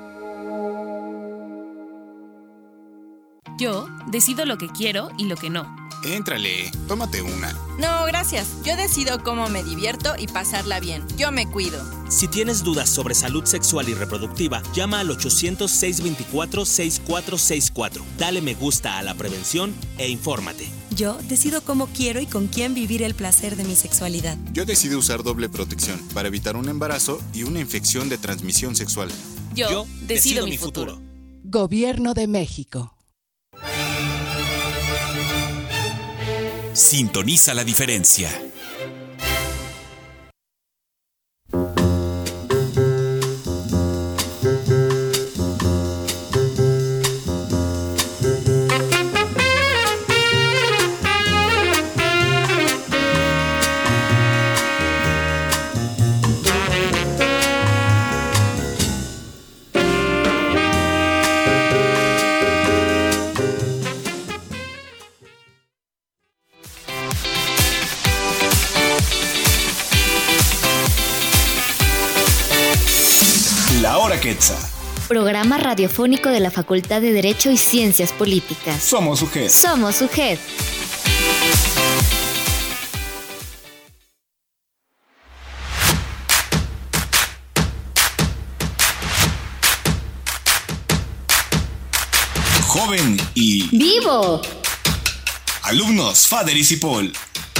Yo decido lo que quiero y lo que no. Éntrale, tómate una. No, gracias. Yo decido cómo me divierto y pasarla bien. Yo me cuido. Si tienes dudas sobre salud sexual y reproductiva, llama al ochocientos, seiscientos veinticuatro, sesenta y cuatro sesenta y cuatro. Dale me gusta a la prevención e infórmate. Yo decido cómo quiero y con quién vivir el placer de mi sexualidad. Yo decido usar doble protección para evitar un embarazo y una infección de transmisión sexual. Yo, Yo decido, decido mi futuro. futuro. Gobierno de México. Sintoniza la diferencia. La Hora Quetzal. Programa radiofónico de la Facultad de Derecho y Ciencias Políticas. Somos U G E D. Somos U G E D. Joven y... ¡Vivo! Alumnos, Fader y Cipoll.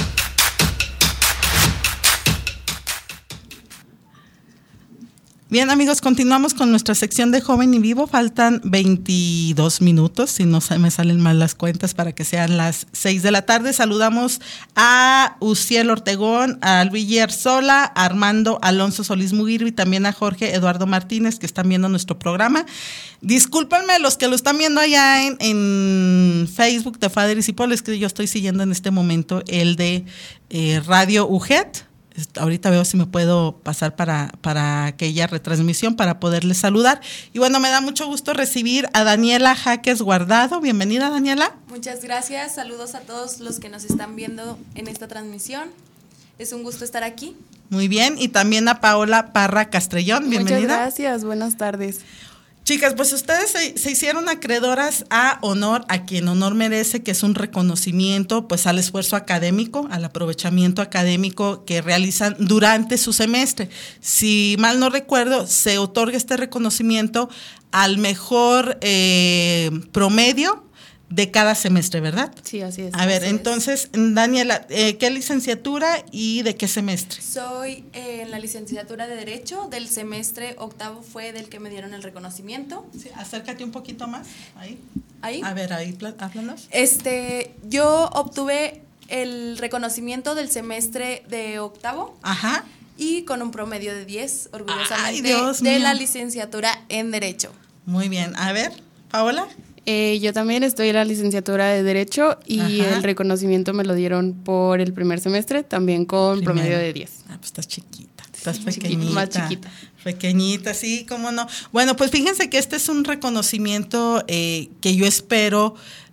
Bien, amigos, continuamos con nuestra sección de Joven y Vivo. Faltan veintidós minutos, si no me salen mal las cuentas, para que sean las seis de la tarde. Saludamos a Uciel Ortegón, a Luigi Arzola, a Armando Alonso Solís Muguiro y también a Jorge Eduardo Martínez, que están viendo nuestro programa. Discúlpenme los que lo están viendo allá en, en Facebook de Fader y Cipoll, es que yo estoy siguiendo en este momento el de eh, Radio U G E D. Ahorita veo si me puedo pasar para, para aquella retransmisión para poderles saludar. Y bueno, me da mucho gusto recibir a Daniela Jaques Guardado. Bienvenida, Daniela. Muchas gracias. Saludos a todos los que nos están viendo en esta transmisión. Es un gusto estar aquí. Muy bien. Y también a Paola Parra Castrellón. Bienvenida. Muchas gracias. Buenas tardes. Chicas, pues ustedes se, se hicieron acreedoras a honor a quien honor merece, que es un reconocimiento pues al esfuerzo académico, al aprovechamiento académico que realizan durante su semestre. Si mal no recuerdo, se otorga este reconocimiento al mejor eh, promedio de cada semestre, ¿verdad? Sí, así es. A ver, es. entonces, Daniela, eh, ¿qué licenciatura y de qué semestre? Soy eh, en la licenciatura de Derecho, del semestre octavo fue del que me dieron el reconocimiento. Sí, acércate un poquito más, ahí. Ahí. A ver, ahí, háblanos. Este, yo obtuve el reconocimiento del semestre de octavo. Ajá. Y con un promedio de diez, orgullosamente, Ay, Dios de mío. la licenciatura en Derecho. Muy bien. A ver, Paola. Eh, yo también estoy en la licenciatura de Derecho y Ajá. el reconocimiento me lo dieron por el primer semestre, también con Primero. promedio de diez. Ah, pues estás chiquita, estás Sí, pequeñita. chiquita, más chiquita. Pequeñita, sí, cómo no. Bueno, pues fíjense que este es un reconocimiento eh, que yo espero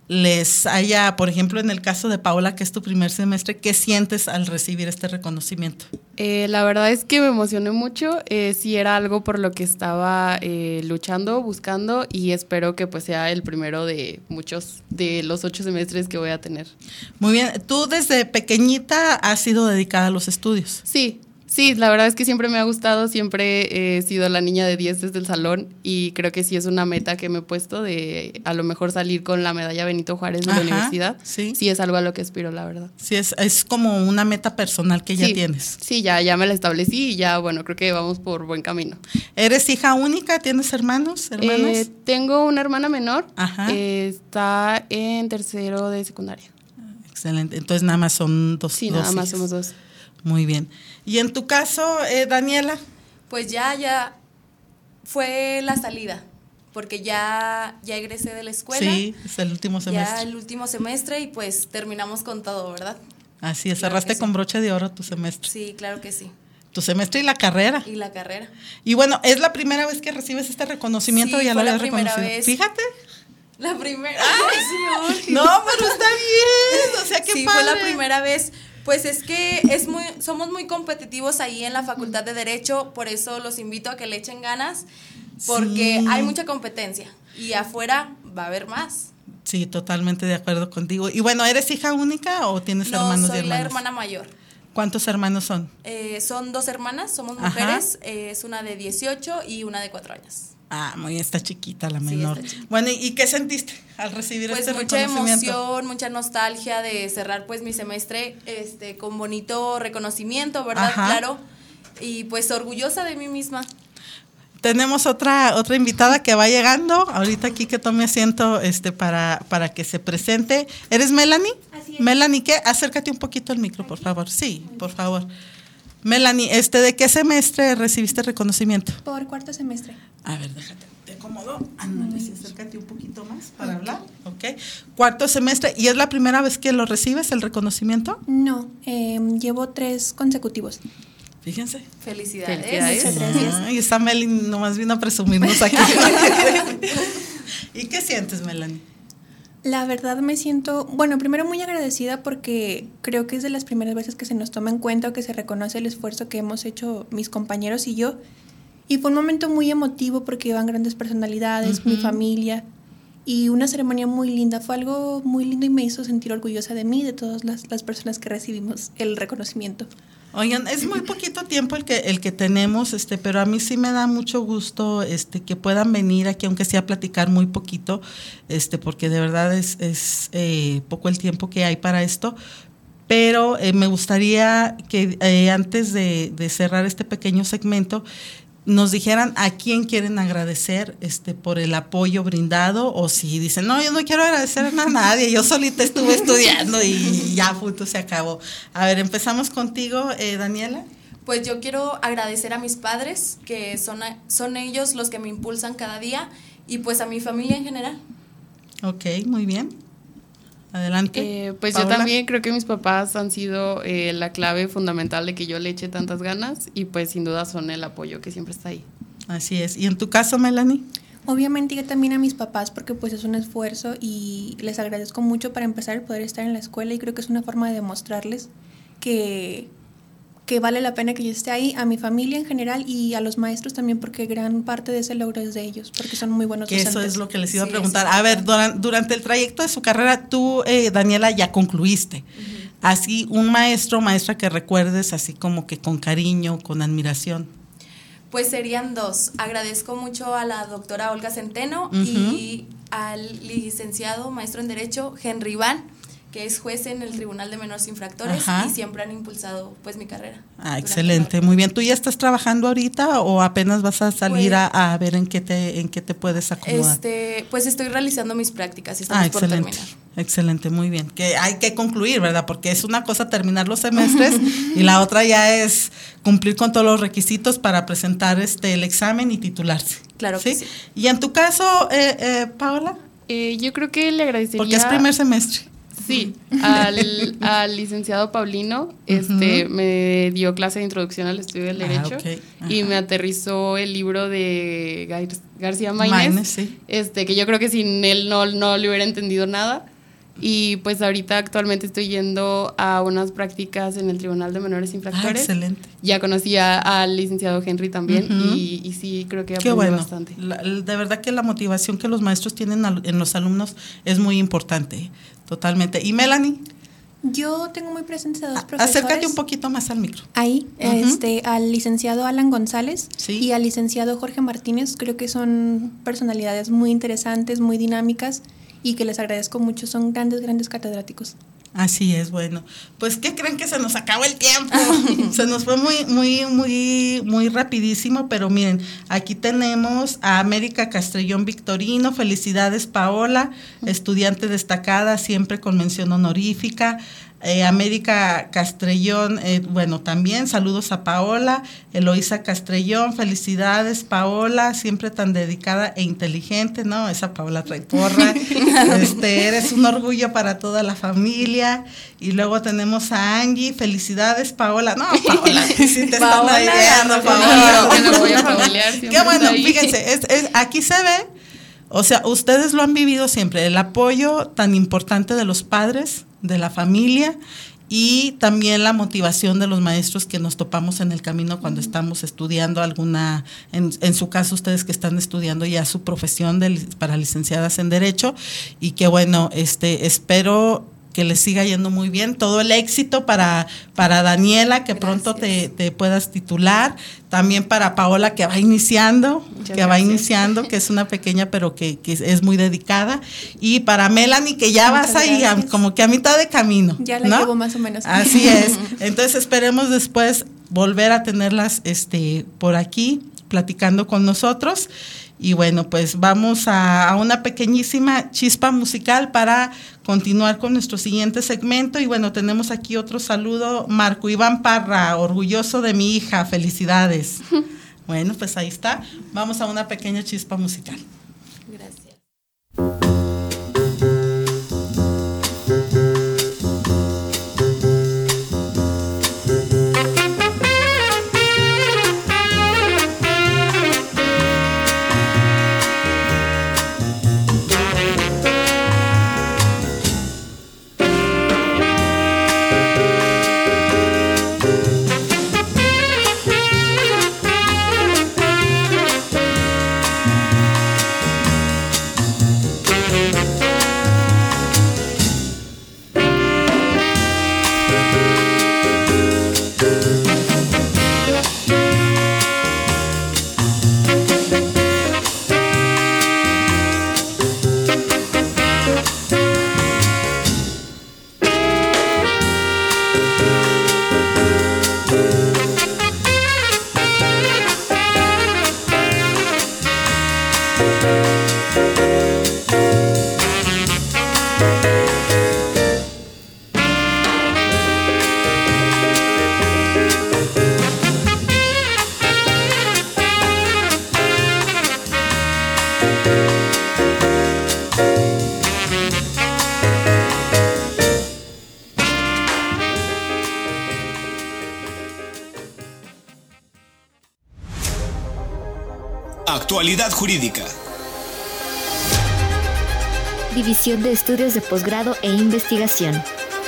les haya, por ejemplo, en el caso de Paola, que es tu primer semestre, ¿qué sientes al recibir este reconocimiento? Eh, la verdad es que me emocioné mucho, eh, sí era algo por lo que estaba eh, luchando, buscando y espero que pues sea el primero de muchos, de los ocho semestres que voy a tener. Muy bien, ¿tú desde pequeñita has sido dedicada a los estudios? Sí. Sí, la verdad es que siempre me ha gustado, siempre he sido la niña de diez desde el salón y creo que sí es una meta que me he puesto de a lo mejor salir con la medalla Benito Juárez de Ajá, la universidad. Sí. Sí, es algo a lo que aspiro, la verdad. Sí, es, es como una meta personal que ya sí, tienes. Sí, ya, ya me la establecí y ya, bueno, creo que vamos por buen camino. ¿Eres hija única? ¿Tienes hermanos, hermanas? Eh, tengo una hermana menor, eh, está en tercero de secundaria. Excelente, entonces nada más son dos. Sí, dos nada más hijas. somos dos. Muy bien. ¿Y en tu caso, eh, Daniela? Pues ya, ya fue la salida, porque ya, ya egresé de la escuela. Sí, es el último semestre. Ya el último semestre y pues terminamos con todo, ¿verdad? Así es, claro cerraste sí. con broche de oro tu semestre. Sí, claro que sí. Tu semestre y la carrera. Y la carrera. Y bueno, ¿es la primera vez que recibes este reconocimiento? Sí, ya fue lo la habías primera reconocido. vez. Fíjate. La primera. Ay, sí, no, pero está bien. O sea, qué sí, padre. fue la primera vez. Pues es que es muy, somos muy competitivos ahí en la Facultad de Derecho, por eso los invito a que le echen ganas, porque sí. hay mucha competencia y afuera va a haber más. Sí, totalmente de acuerdo contigo. Y bueno, ¿eres hija única o tienes no, hermanos y hermanas? No, soy la hermana mayor. ¿Cuántos hermanos son? Eh, son dos hermanas, somos mujeres, eh, es una de dieciocho y una de cuatro años. Ah, muy está chiquita la menor. Sí, chiquita. Bueno, ¿y qué sentiste al recibir pues este mucha reconocimiento? emoción, mucha nostalgia de cerrar pues mi semestre este con bonito reconocimiento, ¿verdad? Ajá. Claro. Y pues orgullosa de mí misma. Tenemos otra otra invitada que va llegando, ahorita aquí que tome asiento este para para que se presente. ¿Eres Melanie? Así es. Melanie, ¿qué? Acércate un poquito al micro, por favor. Sí, por favor. Melanie, este, ¿de qué semestre recibiste reconocimiento? Por cuarto semestre. A ver, déjate, te acomodo. Ándale, sí, acércate un poquito más para okay. hablar. Ok. Cuarto semestre, ¿y es la primera vez que lo recibes, el reconocimiento? No, eh, llevo tres consecutivos. Fíjense. Felicidades. Felicidades. Muchas gracias. Ay, esta Melanie nomás vino a presumirnos aquí. ¿Y qué sientes, Melanie? La verdad me siento, bueno, primero muy agradecida porque creo que es de las primeras veces que se nos toma en cuenta o que se reconoce el esfuerzo que hemos hecho mis compañeros y yo. Y fue un momento muy emotivo porque iban grandes personalidades, uh-huh. mi familia, y una ceremonia muy linda. Fue algo muy lindo y me hizo sentir orgullosa de mí, de todas las, las personas que recibimos el reconocimiento. Oigan, es muy poquito tiempo el que el que tenemos, este, pero a mí sí me da mucho gusto este que puedan venir aquí, aunque sea a platicar muy poquito, este, porque de verdad es, es eh, poco el tiempo que hay para esto. Pero eh, me gustaría que eh, antes de, de cerrar este pequeño segmento, nos dijeran a quién quieren agradecer este por el apoyo brindado, o si dicen, no, yo no quiero agradecer a nadie, yo solita estuve estudiando y ya, punto, se acabó. A ver, empezamos contigo, eh, Daniela. Pues yo quiero agradecer a mis padres, que son, son ellos los que me impulsan cada día, y pues a mi familia en general. Ok, muy bien. Adelante. Eh, pues Paola. Yo también creo que mis papás han sido eh, la clave fundamental de que yo le eche tantas ganas y pues sin duda son el apoyo que siempre está ahí. Así es. ¿Y en tu caso, Melanie? Obviamente yo también a mis papás porque pues es un esfuerzo y les agradezco mucho para empezar el poder estar en la escuela y creo que es una forma de demostrarles que, que vale la pena que yo esté ahí, a mi familia en general y a los maestros también porque gran parte de ese logro es de ellos porque son muy buenos que docentes. Eso es lo que les iba sí, a preguntar. A ver, durante, durante el trayecto de su carrera, tú, eh, Daniela, ya concluiste. Uh-huh. Así, un maestro o maestra que recuerdes así como que con cariño, con admiración. Pues serían dos. Agradezco mucho a la doctora Olga Centeno uh-huh. y al licenciado maestro en Derecho, Henry Iván, que es juez en el Tribunal de Menores Infractores. Ajá. Y siempre han impulsado pues mi carrera. Ah, excelente, muy bien. ¿Tú ya estás trabajando ahorita o apenas vas a salir pues, a, a ver en qué te en qué te puedes acomodar? Este, pues estoy realizando mis prácticas y estamos ah, excelente, por terminar. Excelente, muy bien. Que hay que concluir, ¿verdad? Porque es una cosa terminar los semestres y la otra ya es cumplir con todos los requisitos para presentar este el examen y titularse. Claro ¿sí? que sí. Y en tu caso, eh, eh, Paola? Eh, yo creo que le agradecería... Porque es primer semestre. Sí, al, al licenciado Paulino, este, uh-huh. me dio clase de introducción al estudio del derecho ah, okay. y me aterrizó el libro de Gar- García Maínez, Maínez sí. este, que yo creo que sin él no, no le hubiera entendido nada, Y pues ahorita actualmente estoy yendo a unas prácticas en el Tribunal de Menores Infractores. Ah, excelente. Ya conocí a, al licenciado Henry también uh-huh. y, y sí, creo que aprendí bueno. bastante. La, de verdad que la motivación que los maestros tienen al, en los alumnos es muy importante, totalmente. ¿Y Melanie? Yo tengo muy presentes a dos profesores. Acércate un poquito más al micro. Ahí, uh-huh. este, al licenciado Alan González sí. y al licenciado Jorge Martínez. Creo que son personalidades muy interesantes, muy dinámicas y que les agradezco mucho. Son grandes, grandes catedráticos. Así es, bueno. Pues, ¿qué creen que se nos acabó el tiempo? Se nos fue muy, muy, muy, muy rapidísimo, pero miren, aquí tenemos a América Castrellón Victorino. Felicidades, Paola, estudiante destacada, siempre con mención honorífica. Eh, América Castrellón, eh, bueno, también saludos a Paola. Eloísa Castrellón, felicidades, Paola, siempre tan dedicada e inteligente, ¿no? Esa Paola trae porra. este, eres un orgullo para toda la familia. Y luego tenemos a Angie, felicidades, Paola. No, Paola, sí te Paola, están ayudando, Paola. Yo no voy a paulear, qué bueno, fíjense, es, es, aquí se ve, o sea, ustedes lo han vivido siempre, el apoyo tan importante de los padres, de la familia y también la motivación de los maestros que nos topamos en el camino cuando estamos estudiando alguna, en, en su caso ustedes que están estudiando ya su profesión de, para licenciadas en Derecho y que bueno, este espero que les siga yendo muy bien, todo el éxito para, para Daniela, que Gracias. Pronto te, te puedas titular, también para Paola que va iniciando, Muchas que gracias. va iniciando, que es una pequeña pero que, que es muy dedicada, y para Melanie que ya Muchas vas ahí a, como que a mitad de camino. Ya la ¿no? llevo más o menos. Así es, entonces esperemos después volver a tenerlas este, por aquí, platicando con nosotros. Y bueno, pues vamos a, a una pequeñísima chispa musical para continuar con nuestro siguiente segmento. Y bueno, tenemos aquí otro saludo, Marco Iván Parra, orgulloso de mi hija, felicidades. Bueno, pues ahí está. Vamos a una pequeña chispa musical. Gracias. Actualidad jurídica. División de Estudios de Posgrado e Investigación.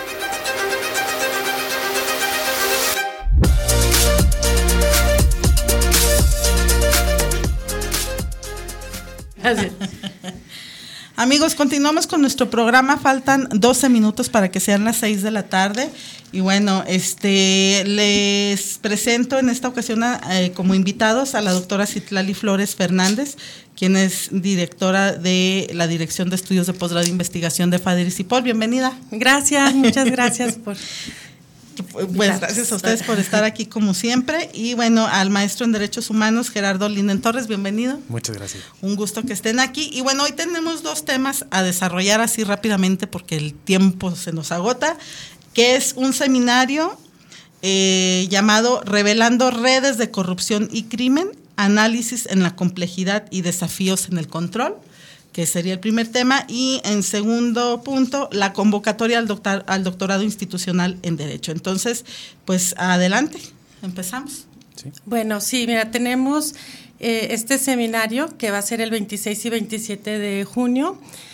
Amigos, continuamos con nuestro programa. Faltan doce minutos para que sean las seis de la tarde. Y bueno, este les presento en esta ocasión a, eh, como invitados a la doctora Citlali Flores Fernández, quien es directora de la Dirección de Estudios de Posgrado e Investigación de Fader y Cipoll. Bienvenida. Gracias, muchas gracias por... Pues gracias a ustedes por estar aquí como siempre. Y bueno, al maestro en Derechos Humanos, Gerardo Linden Torres, bienvenido. Muchas gracias. Un gusto que estén aquí. Y bueno, hoy tenemos dos temas a desarrollar así rápidamente porque el tiempo se nos agota, que es un seminario eh, llamado Revelando Redes de Corrupción y Crimen, Análisis en la Complejidad y Desafíos en el Control, que sería el primer tema, y en segundo punto, la convocatoria al, doctor, al doctorado institucional en Derecho. Entonces, pues adelante, empezamos. Sí. Bueno, sí, mira, tenemos eh, este seminario que va a ser el veintiséis y veintisiete de junio.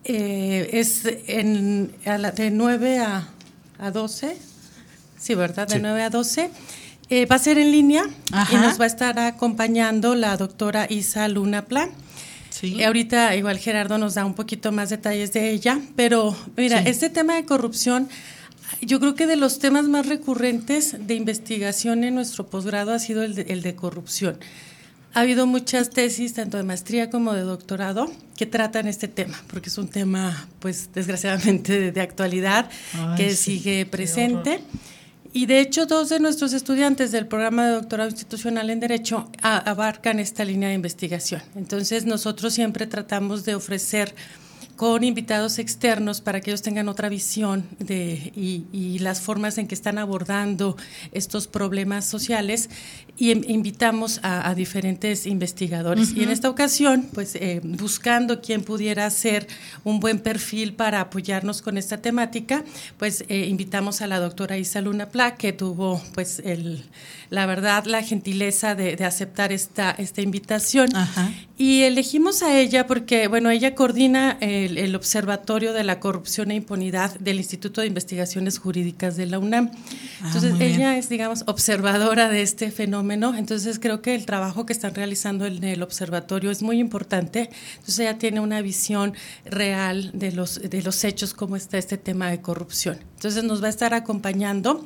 Eh, es en, a la, de nueve a doce, sí, ¿verdad? De sí. nueve a doce. Eh, va a ser en línea. Ajá. Y nos va a estar acompañando la doctora Isa Luna Pla. Sí. Y ahorita igual Gerardo nos da un poquito más detalles de ella, pero mira, sí. este tema de corrupción, yo creo que de los temas más recurrentes de investigación en nuestro posgrado ha sido el de, el de corrupción. Ha habido muchas tesis, tanto de maestría como de doctorado, que tratan este tema, porque es un tema, pues, desgraciadamente de, de actualidad, Ay, que sí, sigue presente. Y de hecho, dos de nuestros estudiantes del programa de doctorado institucional en Derecho a, abarcan esta línea de investigación. Entonces, nosotros siempre tratamos de ofrecer con invitados externos para que ellos tengan otra visión de, y, y las formas en que están abordando estos problemas sociales, y invitamos a, a diferentes investigadores. Uh-huh. Y en esta ocasión, pues eh, buscando quién pudiera hacer un buen perfil para apoyarnos con esta temática, pues eh, invitamos a la doctora Isa Luna Pla, que tuvo, pues, el, la verdad, la gentileza de, de aceptar esta, esta invitación. Uh-huh. Y elegimos a ella porque, bueno, ella coordina el, el Observatorio de la Corrupción e Impunidad del Instituto de Investigaciones Jurídicas de la UNAM. Entonces, ah, ella es, digamos, observadora de este fenómeno. Entonces, creo que el trabajo que están realizando en el observatorio es muy importante. Entonces, ella tiene una visión real de los, de los hechos, cómo está este tema de corrupción. Entonces, nos va a estar acompañando.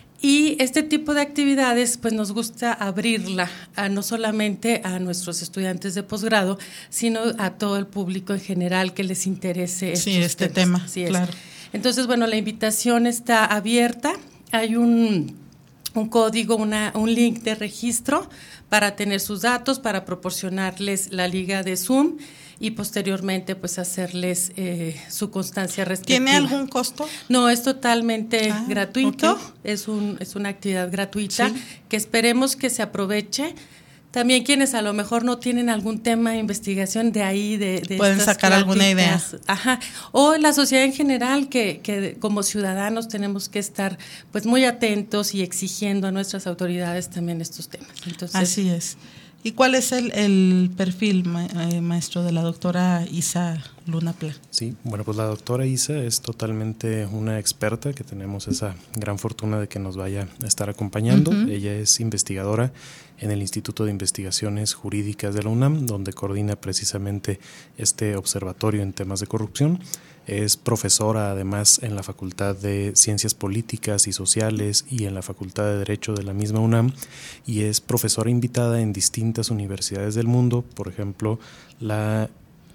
Y este tipo de actividades, pues nos gusta abrirla a, no solamente a nuestros estudiantes de posgrado, sino a todo el público en general que les interese sí, este temas. tema. Así claro. es. Entonces, bueno, la invitación está abierta. Hay un, un código, una, un link de registro para tener sus datos, para proporcionarles la liga de Zoom y posteriormente pues hacerles eh, su constancia respectiva. ¿Tiene algún costo? No, es totalmente ah, gratuito, okay. es, un, es una actividad gratuita, sí. que esperemos que se aproveche. También quienes a lo mejor no tienen algún tema de investigación de ahí, de, de pueden sacar alguna idea. Ajá. O la sociedad en general, que, que como ciudadanos tenemos que estar pues muy atentos y exigiendo a nuestras autoridades también estos temas. Entonces, así es. ¿Y cuál es el, el perfil, ma, eh, maestro, de la doctora Isa Luna Pla? Sí, bueno, pues la doctora Isa es totalmente una experta, que tenemos esa gran fortuna de que nos vaya a estar acompañando. Uh-huh. Ella es investigadora en el Instituto de Investigaciones Jurídicas de la UNAM, donde coordina precisamente este observatorio en temas de corrupción. Es profesora además en la Facultad de Ciencias Políticas y Sociales y en la Facultad de Derecho de la misma UNAM, y es profesora invitada en distintas universidades del mundo. Por ejemplo, la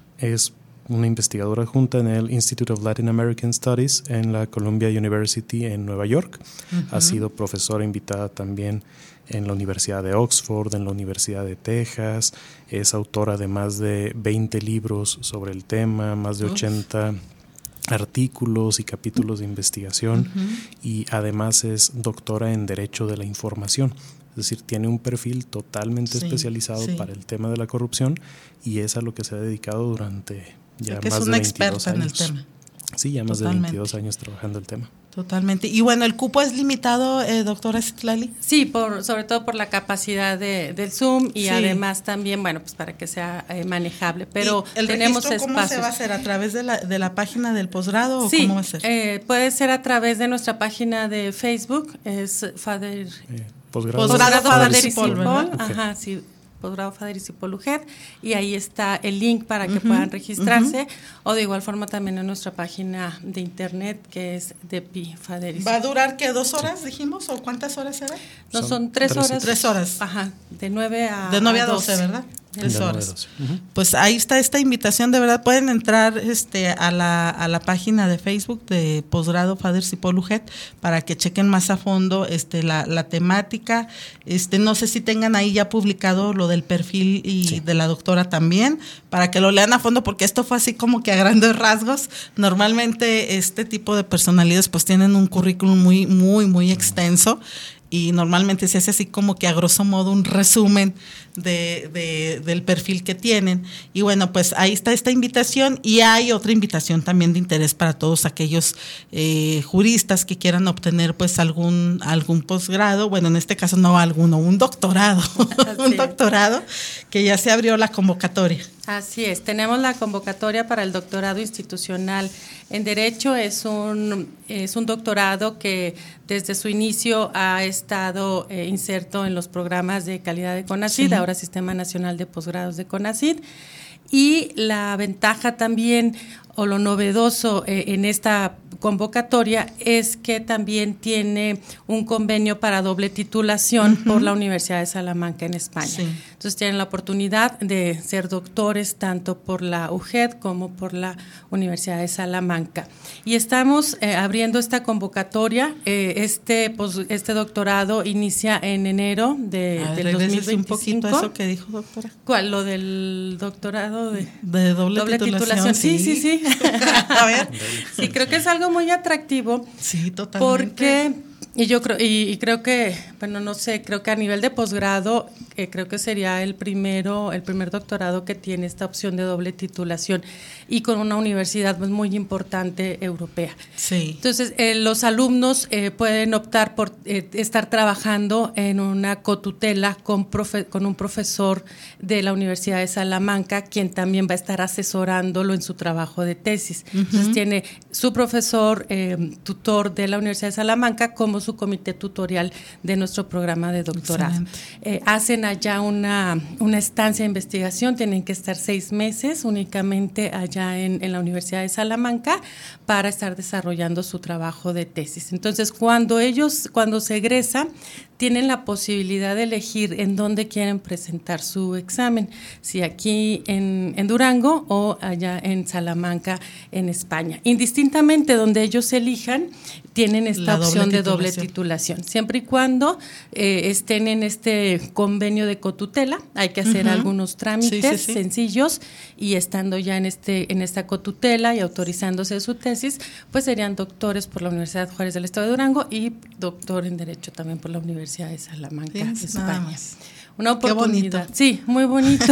es una investigadora adjunta en el Institute of Latin American Studies en la Columbia University en Nueva York. Uh-huh. Ha sido profesora invitada también en la Universidad de Oxford, en la Universidad de Texas. Es autora de más de veinte libros sobre el tema, más de ochenta artículos y capítulos de investigación, uh-huh. y además es doctora en Derecho de la Información. Es decir, tiene un perfil totalmente sí, especializado sí. para el tema de la corrupción, y es a lo que se ha dedicado durante ya más es de una veintidós experta años. En el tema. Sí, ya más Totalmente. de veintidós años trabajando el tema. Totalmente. Y bueno, ¿el cupo es limitado, eh, doctora Citlali? Sí, por, sobre todo por la capacidad de, del Zoom y sí. además también, bueno, pues para que sea eh, manejable. Pero ¿el tenemos registro cómo espacios. se va a hacer? ¿A través de la, de la página del posgrado o sí, cómo va a ser? Eh, puede ser a través de nuestra página de Facebook, es Fader, eh, posgrado, posgrado Fader y Cipol, ¿verdad? Ajá, sí. Posgrado Fader y Cipol U G E D, y ahí está el link para que uh-huh, puedan registrarse, uh-huh. o de igual forma también en nuestra página de internet, que es de Pi Fader y Cipol. ¿Va a durar qué, dos horas sí. dijimos, o cuántas horas será? No, son, son tres, tres horas. Tres horas. Ajá, de nueve a De nueve a doce, ¿verdad? Tres de horas. Uh-huh. Pues ahí está esta invitación, de verdad, pueden entrar este a la a la página de Facebook de Posgrado Fader Cipol U G E D para que chequen más a fondo este la, la temática. Este no sé si tengan ahí ya publicado lo del perfil y sí. de la doctora también, para que lo lean a fondo, porque esto fue así como que a grandes rasgos. Normalmente este tipo de personalidades pues tienen un currículum muy muy muy extenso, y normalmente se hace así como que a grosso modo un resumen de, de, del perfil que tienen. Y bueno, pues ahí está esta invitación, y hay otra invitación también de interés para todos aquellos eh, juristas que quieran obtener pues algún algún posgrado, bueno, en este caso no alguno, un doctorado, un doctorado, que ya se abrió la convocatoria. Así es, tenemos la convocatoria para el doctorado institucional en Derecho. Es un, es un doctorado que desde su inicio ha estado eh, inserto en los programas de calidad de CONACYT, sí. ahora Sistema Nacional de Posgrados de CONACYT. Y la ventaja también, o lo novedoso eh, en esta convocatoria, es que también tiene un convenio para doble titulación uh-huh. por la Universidad de Salamanca en España. Sí. Entonces tienen la oportunidad de ser doctores tanto por la U G E D como por la Universidad de Salamanca. Y estamos eh, abriendo esta convocatoria. Eh, este, pues, este doctorado inicia en enero de, ah, del dos mil veinticinco. Un poquito eso que dijo, doctora. ¿Cuál? Lo del doctorado de, de doble, doble titulación. titulación. Sí, sí, sí. sí. A ver. Sí, creo que es algo muy atractivo. Sí, totalmente. Porque, y yo creo, y, y creo que, bueno, no sé, creo que a nivel de posgrado, eh, creo que sería el primero, el primer doctorado que tiene esta opción de doble titulación y con una universidad pues, muy importante europea. Sí. Entonces, eh, los alumnos eh, pueden optar por eh, estar trabajando en una cotutela con, profe, con un profesor de la Universidad de Salamanca, quien también va a estar asesorándolo en su trabajo de tesis. Uh-huh. Entonces, tiene su profesor eh, tutor de la Universidad de Salamanca como su comité tutorial de nuestro programa de doctorado. Eh, hacen allá una, una estancia de investigación, tienen que estar seis meses únicamente allá en, en la Universidad de Salamanca para estar desarrollando su trabajo de tesis. Entonces, cuando ellos, cuando se egresan, tienen la posibilidad de elegir en dónde quieren presentar su examen, si aquí en, en Durango o allá en Salamanca, en España. Indistintamente donde ellos elijan, tienen esta la opción de doble titulación, siempre y cuando eh, estén en este convenio de cotutela. Hay que hacer uh-huh. algunos trámites sí, sí, sí. sencillos, y estando ya en este en esta cotutela y autorizándose su tesis, pues serían doctores por la Universidad Juárez del Estado de Durango y doctor en Derecho también por la Universidad de Salamanca, sí, España. Una oportunidad. Sí, muy bonito.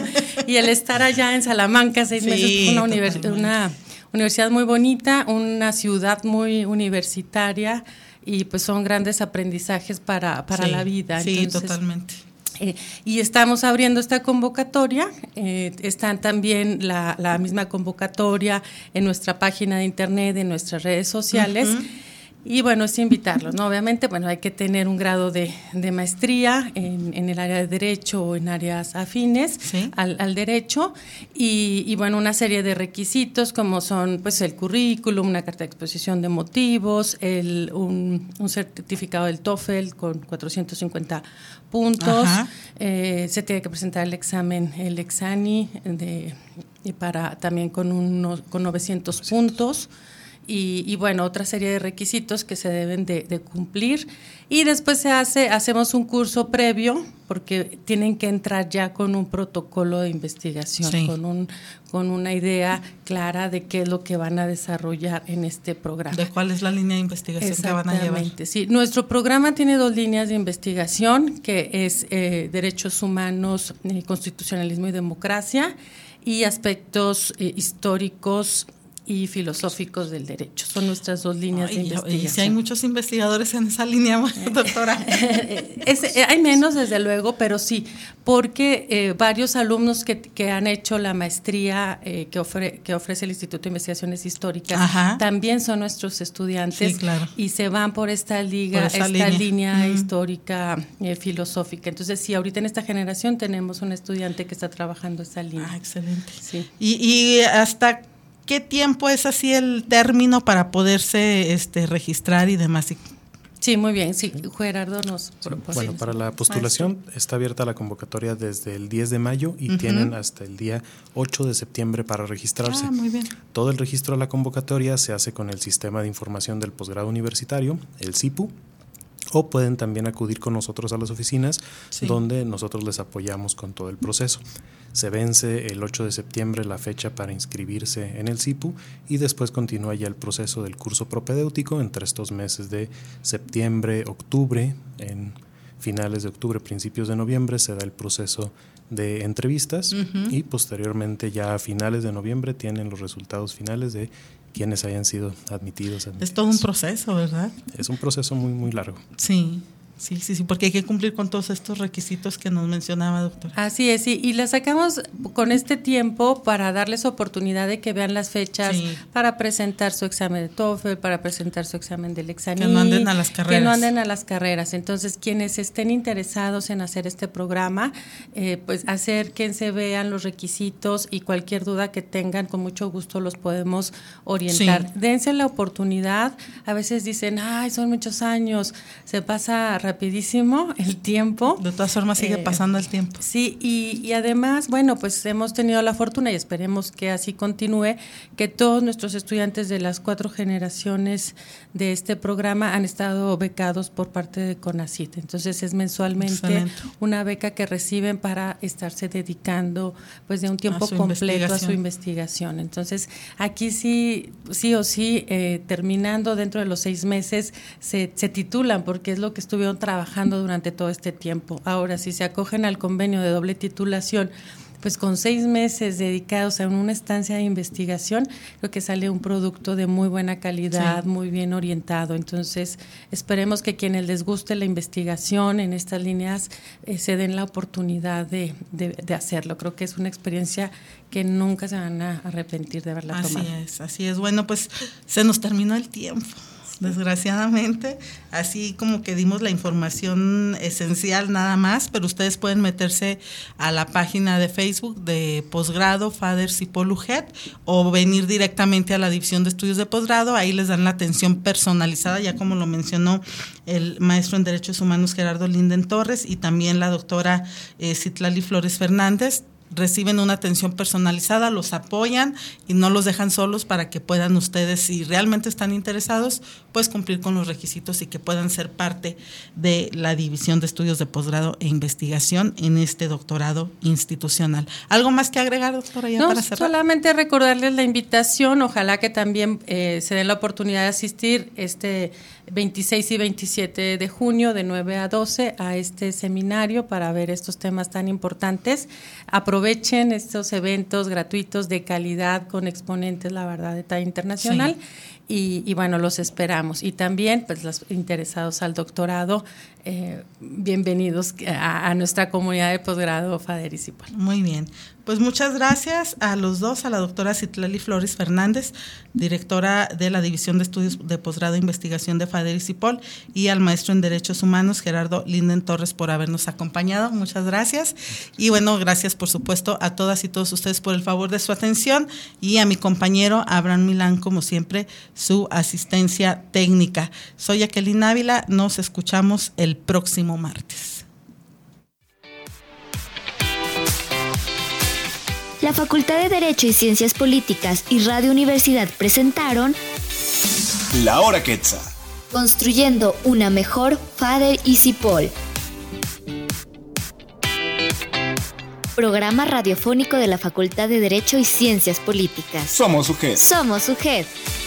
Y el estar allá en Salamanca seis sí, meses, una universidad, una universidad muy bonita, una ciudad muy universitaria, y pues son grandes aprendizajes para, para sí, la vida. Sí, Entonces, totalmente. Eh, y estamos abriendo esta convocatoria, eh, están también la, la misma convocatoria en nuestra página de internet, en nuestras redes sociales. Uh-huh. Y bueno, es invitarlos, ¿no? Obviamente, bueno, hay que tener un grado de, de maestría en, en el área de Derecho o en áreas afines ¿sí? al, al Derecho, y, y bueno, una serie de requisitos como son, pues, el currículum, una carta de exposición de motivos, el, un, un certificado del TOEFL con cuatrocientos cincuenta puntos, eh, se tiene que presentar el examen, el Exani, de, y para también con, unos, con novecientos puntos. Y, y bueno, otra serie de requisitos que se deben de, de cumplir, y después se hace, hacemos un curso previo, porque tienen que entrar ya con un protocolo de investigación, sí. con un con una idea clara de qué es lo que van a desarrollar en este programa. ¿De cuál es la línea de investigación que van a llevar? Sí, nuestro programa tiene dos líneas de investigación, que es eh, Derechos Humanos, eh, Constitucionalismo y Democracia, y aspectos eh, históricos y filosóficos del derecho. Son nuestras dos líneas Ay, de investigación. Y si hay muchos investigadores en esa línea, doctora. es, hay menos, desde luego, pero sí, porque eh, varios alumnos que, que han hecho la maestría eh, que, ofre, que ofrece el Instituto de Investigaciones Históricas Ajá. también son nuestros estudiantes, sí, claro. y se van por esta liga, por esta línea, línea mm. histórica, eh, filosófica. Entonces, sí, ahorita en esta generación tenemos un estudiante que está trabajando esa línea. Ah, excelente. Sí. Y, y hasta ¿qué tiempo es así el término para poderse este, registrar y demás? Sí, muy bien. Sí, Gerardo nos propone. Bueno, para la postulación Maestro. Está abierta la convocatoria desde el diez de mayo y uh-huh. tienen hasta el día ocho de septiembre para registrarse. Ah, muy bien. Todo el registro de la convocatoria se hace con el Sistema de Información del Posgrado Universitario, el S I P U, o pueden también acudir con nosotros a las oficinas, sí. donde nosotros les apoyamos con todo el proceso. Se vence el ocho de septiembre la fecha para inscribirse en el S I P U, y después continúa ya el proceso del curso propedéutico entre estos meses de septiembre, octubre. En finales de octubre, principios de noviembre se da el proceso de entrevistas uh-huh. y posteriormente ya a finales de noviembre tienen los resultados finales de quienes hayan sido admitidos. admitidos. Es todo un proceso, ¿verdad? Es un proceso muy, muy largo. Sí. Sí, sí, sí, porque hay que cumplir con todos estos requisitos que nos mencionaba, doctora. Así es, sí, y la sacamos con este tiempo para darles oportunidad de que vean las fechas, sí. para presentar su examen de TOEFL, para presentar su examen del Lexaní. Que no anden a las carreras. Que no anden a las carreras. Entonces, quienes estén interesados en hacer este programa, eh, pues acérquense, vean los requisitos y cualquier duda que tengan, con mucho gusto los podemos orientar. Sí. Dense la oportunidad. A veces dicen, ay, son muchos años, se pasa rapidísimo el tiempo. De todas formas sigue eh, pasando el tiempo. Sí, y, y además, bueno, pues hemos tenido la fortuna y esperemos que así continúe, que todos nuestros estudiantes de las cuatro generaciones de este programa han estado becados por parte de CONACYT. Entonces es mensualmente Excelente. Una beca que reciben para estarse dedicando pues de un tiempo a completo a su investigación. Entonces aquí sí, sí o sí, eh, terminando dentro de los seis meses se, se titulan, porque es lo que estuvieron trabajando durante todo este tiempo. Ahora, si se acogen al convenio de doble titulación, pues con seis meses dedicados a una estancia de investigación, creo que sale un producto de muy buena calidad, sí. muy bien orientado. Entonces, esperemos que quienes les guste la investigación en estas líneas eh, se den la oportunidad de, de, de hacerlo. Creo que es una experiencia que nunca se van a arrepentir de haberla así tomado. Así es, así es. Bueno, pues se nos terminó el tiempo. Desgraciadamente, así como que dimos la información esencial nada más, pero ustedes pueden meterse a la página de Facebook de posgrado Fader Cipoll U G E T o venir directamente a la División de Estudios de Posgrado. Ahí les dan la atención personalizada, ya como lo mencionó el maestro en Derechos Humanos Gerardo Linden Torres y también la doctora eh, Citlali Flores Fernández. Reciben una atención personalizada, los apoyan y no los dejan solos para que puedan ustedes, si realmente están interesados, pues cumplir con los requisitos y que puedan ser parte de la División de Estudios de Posgrado e Investigación en este doctorado institucional. ¿Algo más que agregar, doctora, ya no, para cerrar? Solamente recordarles la invitación, ojalá que también eh, se den la oportunidad de asistir este veintiséis y veintisiete de junio de nueve a doce a este seminario para ver estos temas tan importantes. Aprovechen estos eventos gratuitos de calidad con exponentes, la verdad, de talla internacional. Sí. Y, y bueno, los esperamos. Y también, pues, los interesados al doctorado, eh, bienvenidos a, a nuestra comunidad de posgrado Fader Cipoll. Muy bien. Pues muchas gracias a los dos, a la doctora Citlali Flores Fernández, directora de la División de Estudios de Posgrado e Investigación de Fader Cipoll, y al maestro en Derechos Humanos Gerardo Linden Torres por habernos acompañado. Muchas gracias. Y bueno, gracias por supuesto a todas y todos ustedes por el favor de su atención, y a mi compañero Abraham Milán, como siempre, su asistencia técnica. Soy Jacqueline Ávila, nos escuchamos el próximo martes. La Facultad de Derecho y Ciencias Políticas y Radio Universidad presentaron La Hora Quetzal, construyendo una mejor Fader Cipoll. Programa radiofónico de la Facultad de Derecho y Ciencias Políticas. Somos U G E T. Somos U G E T.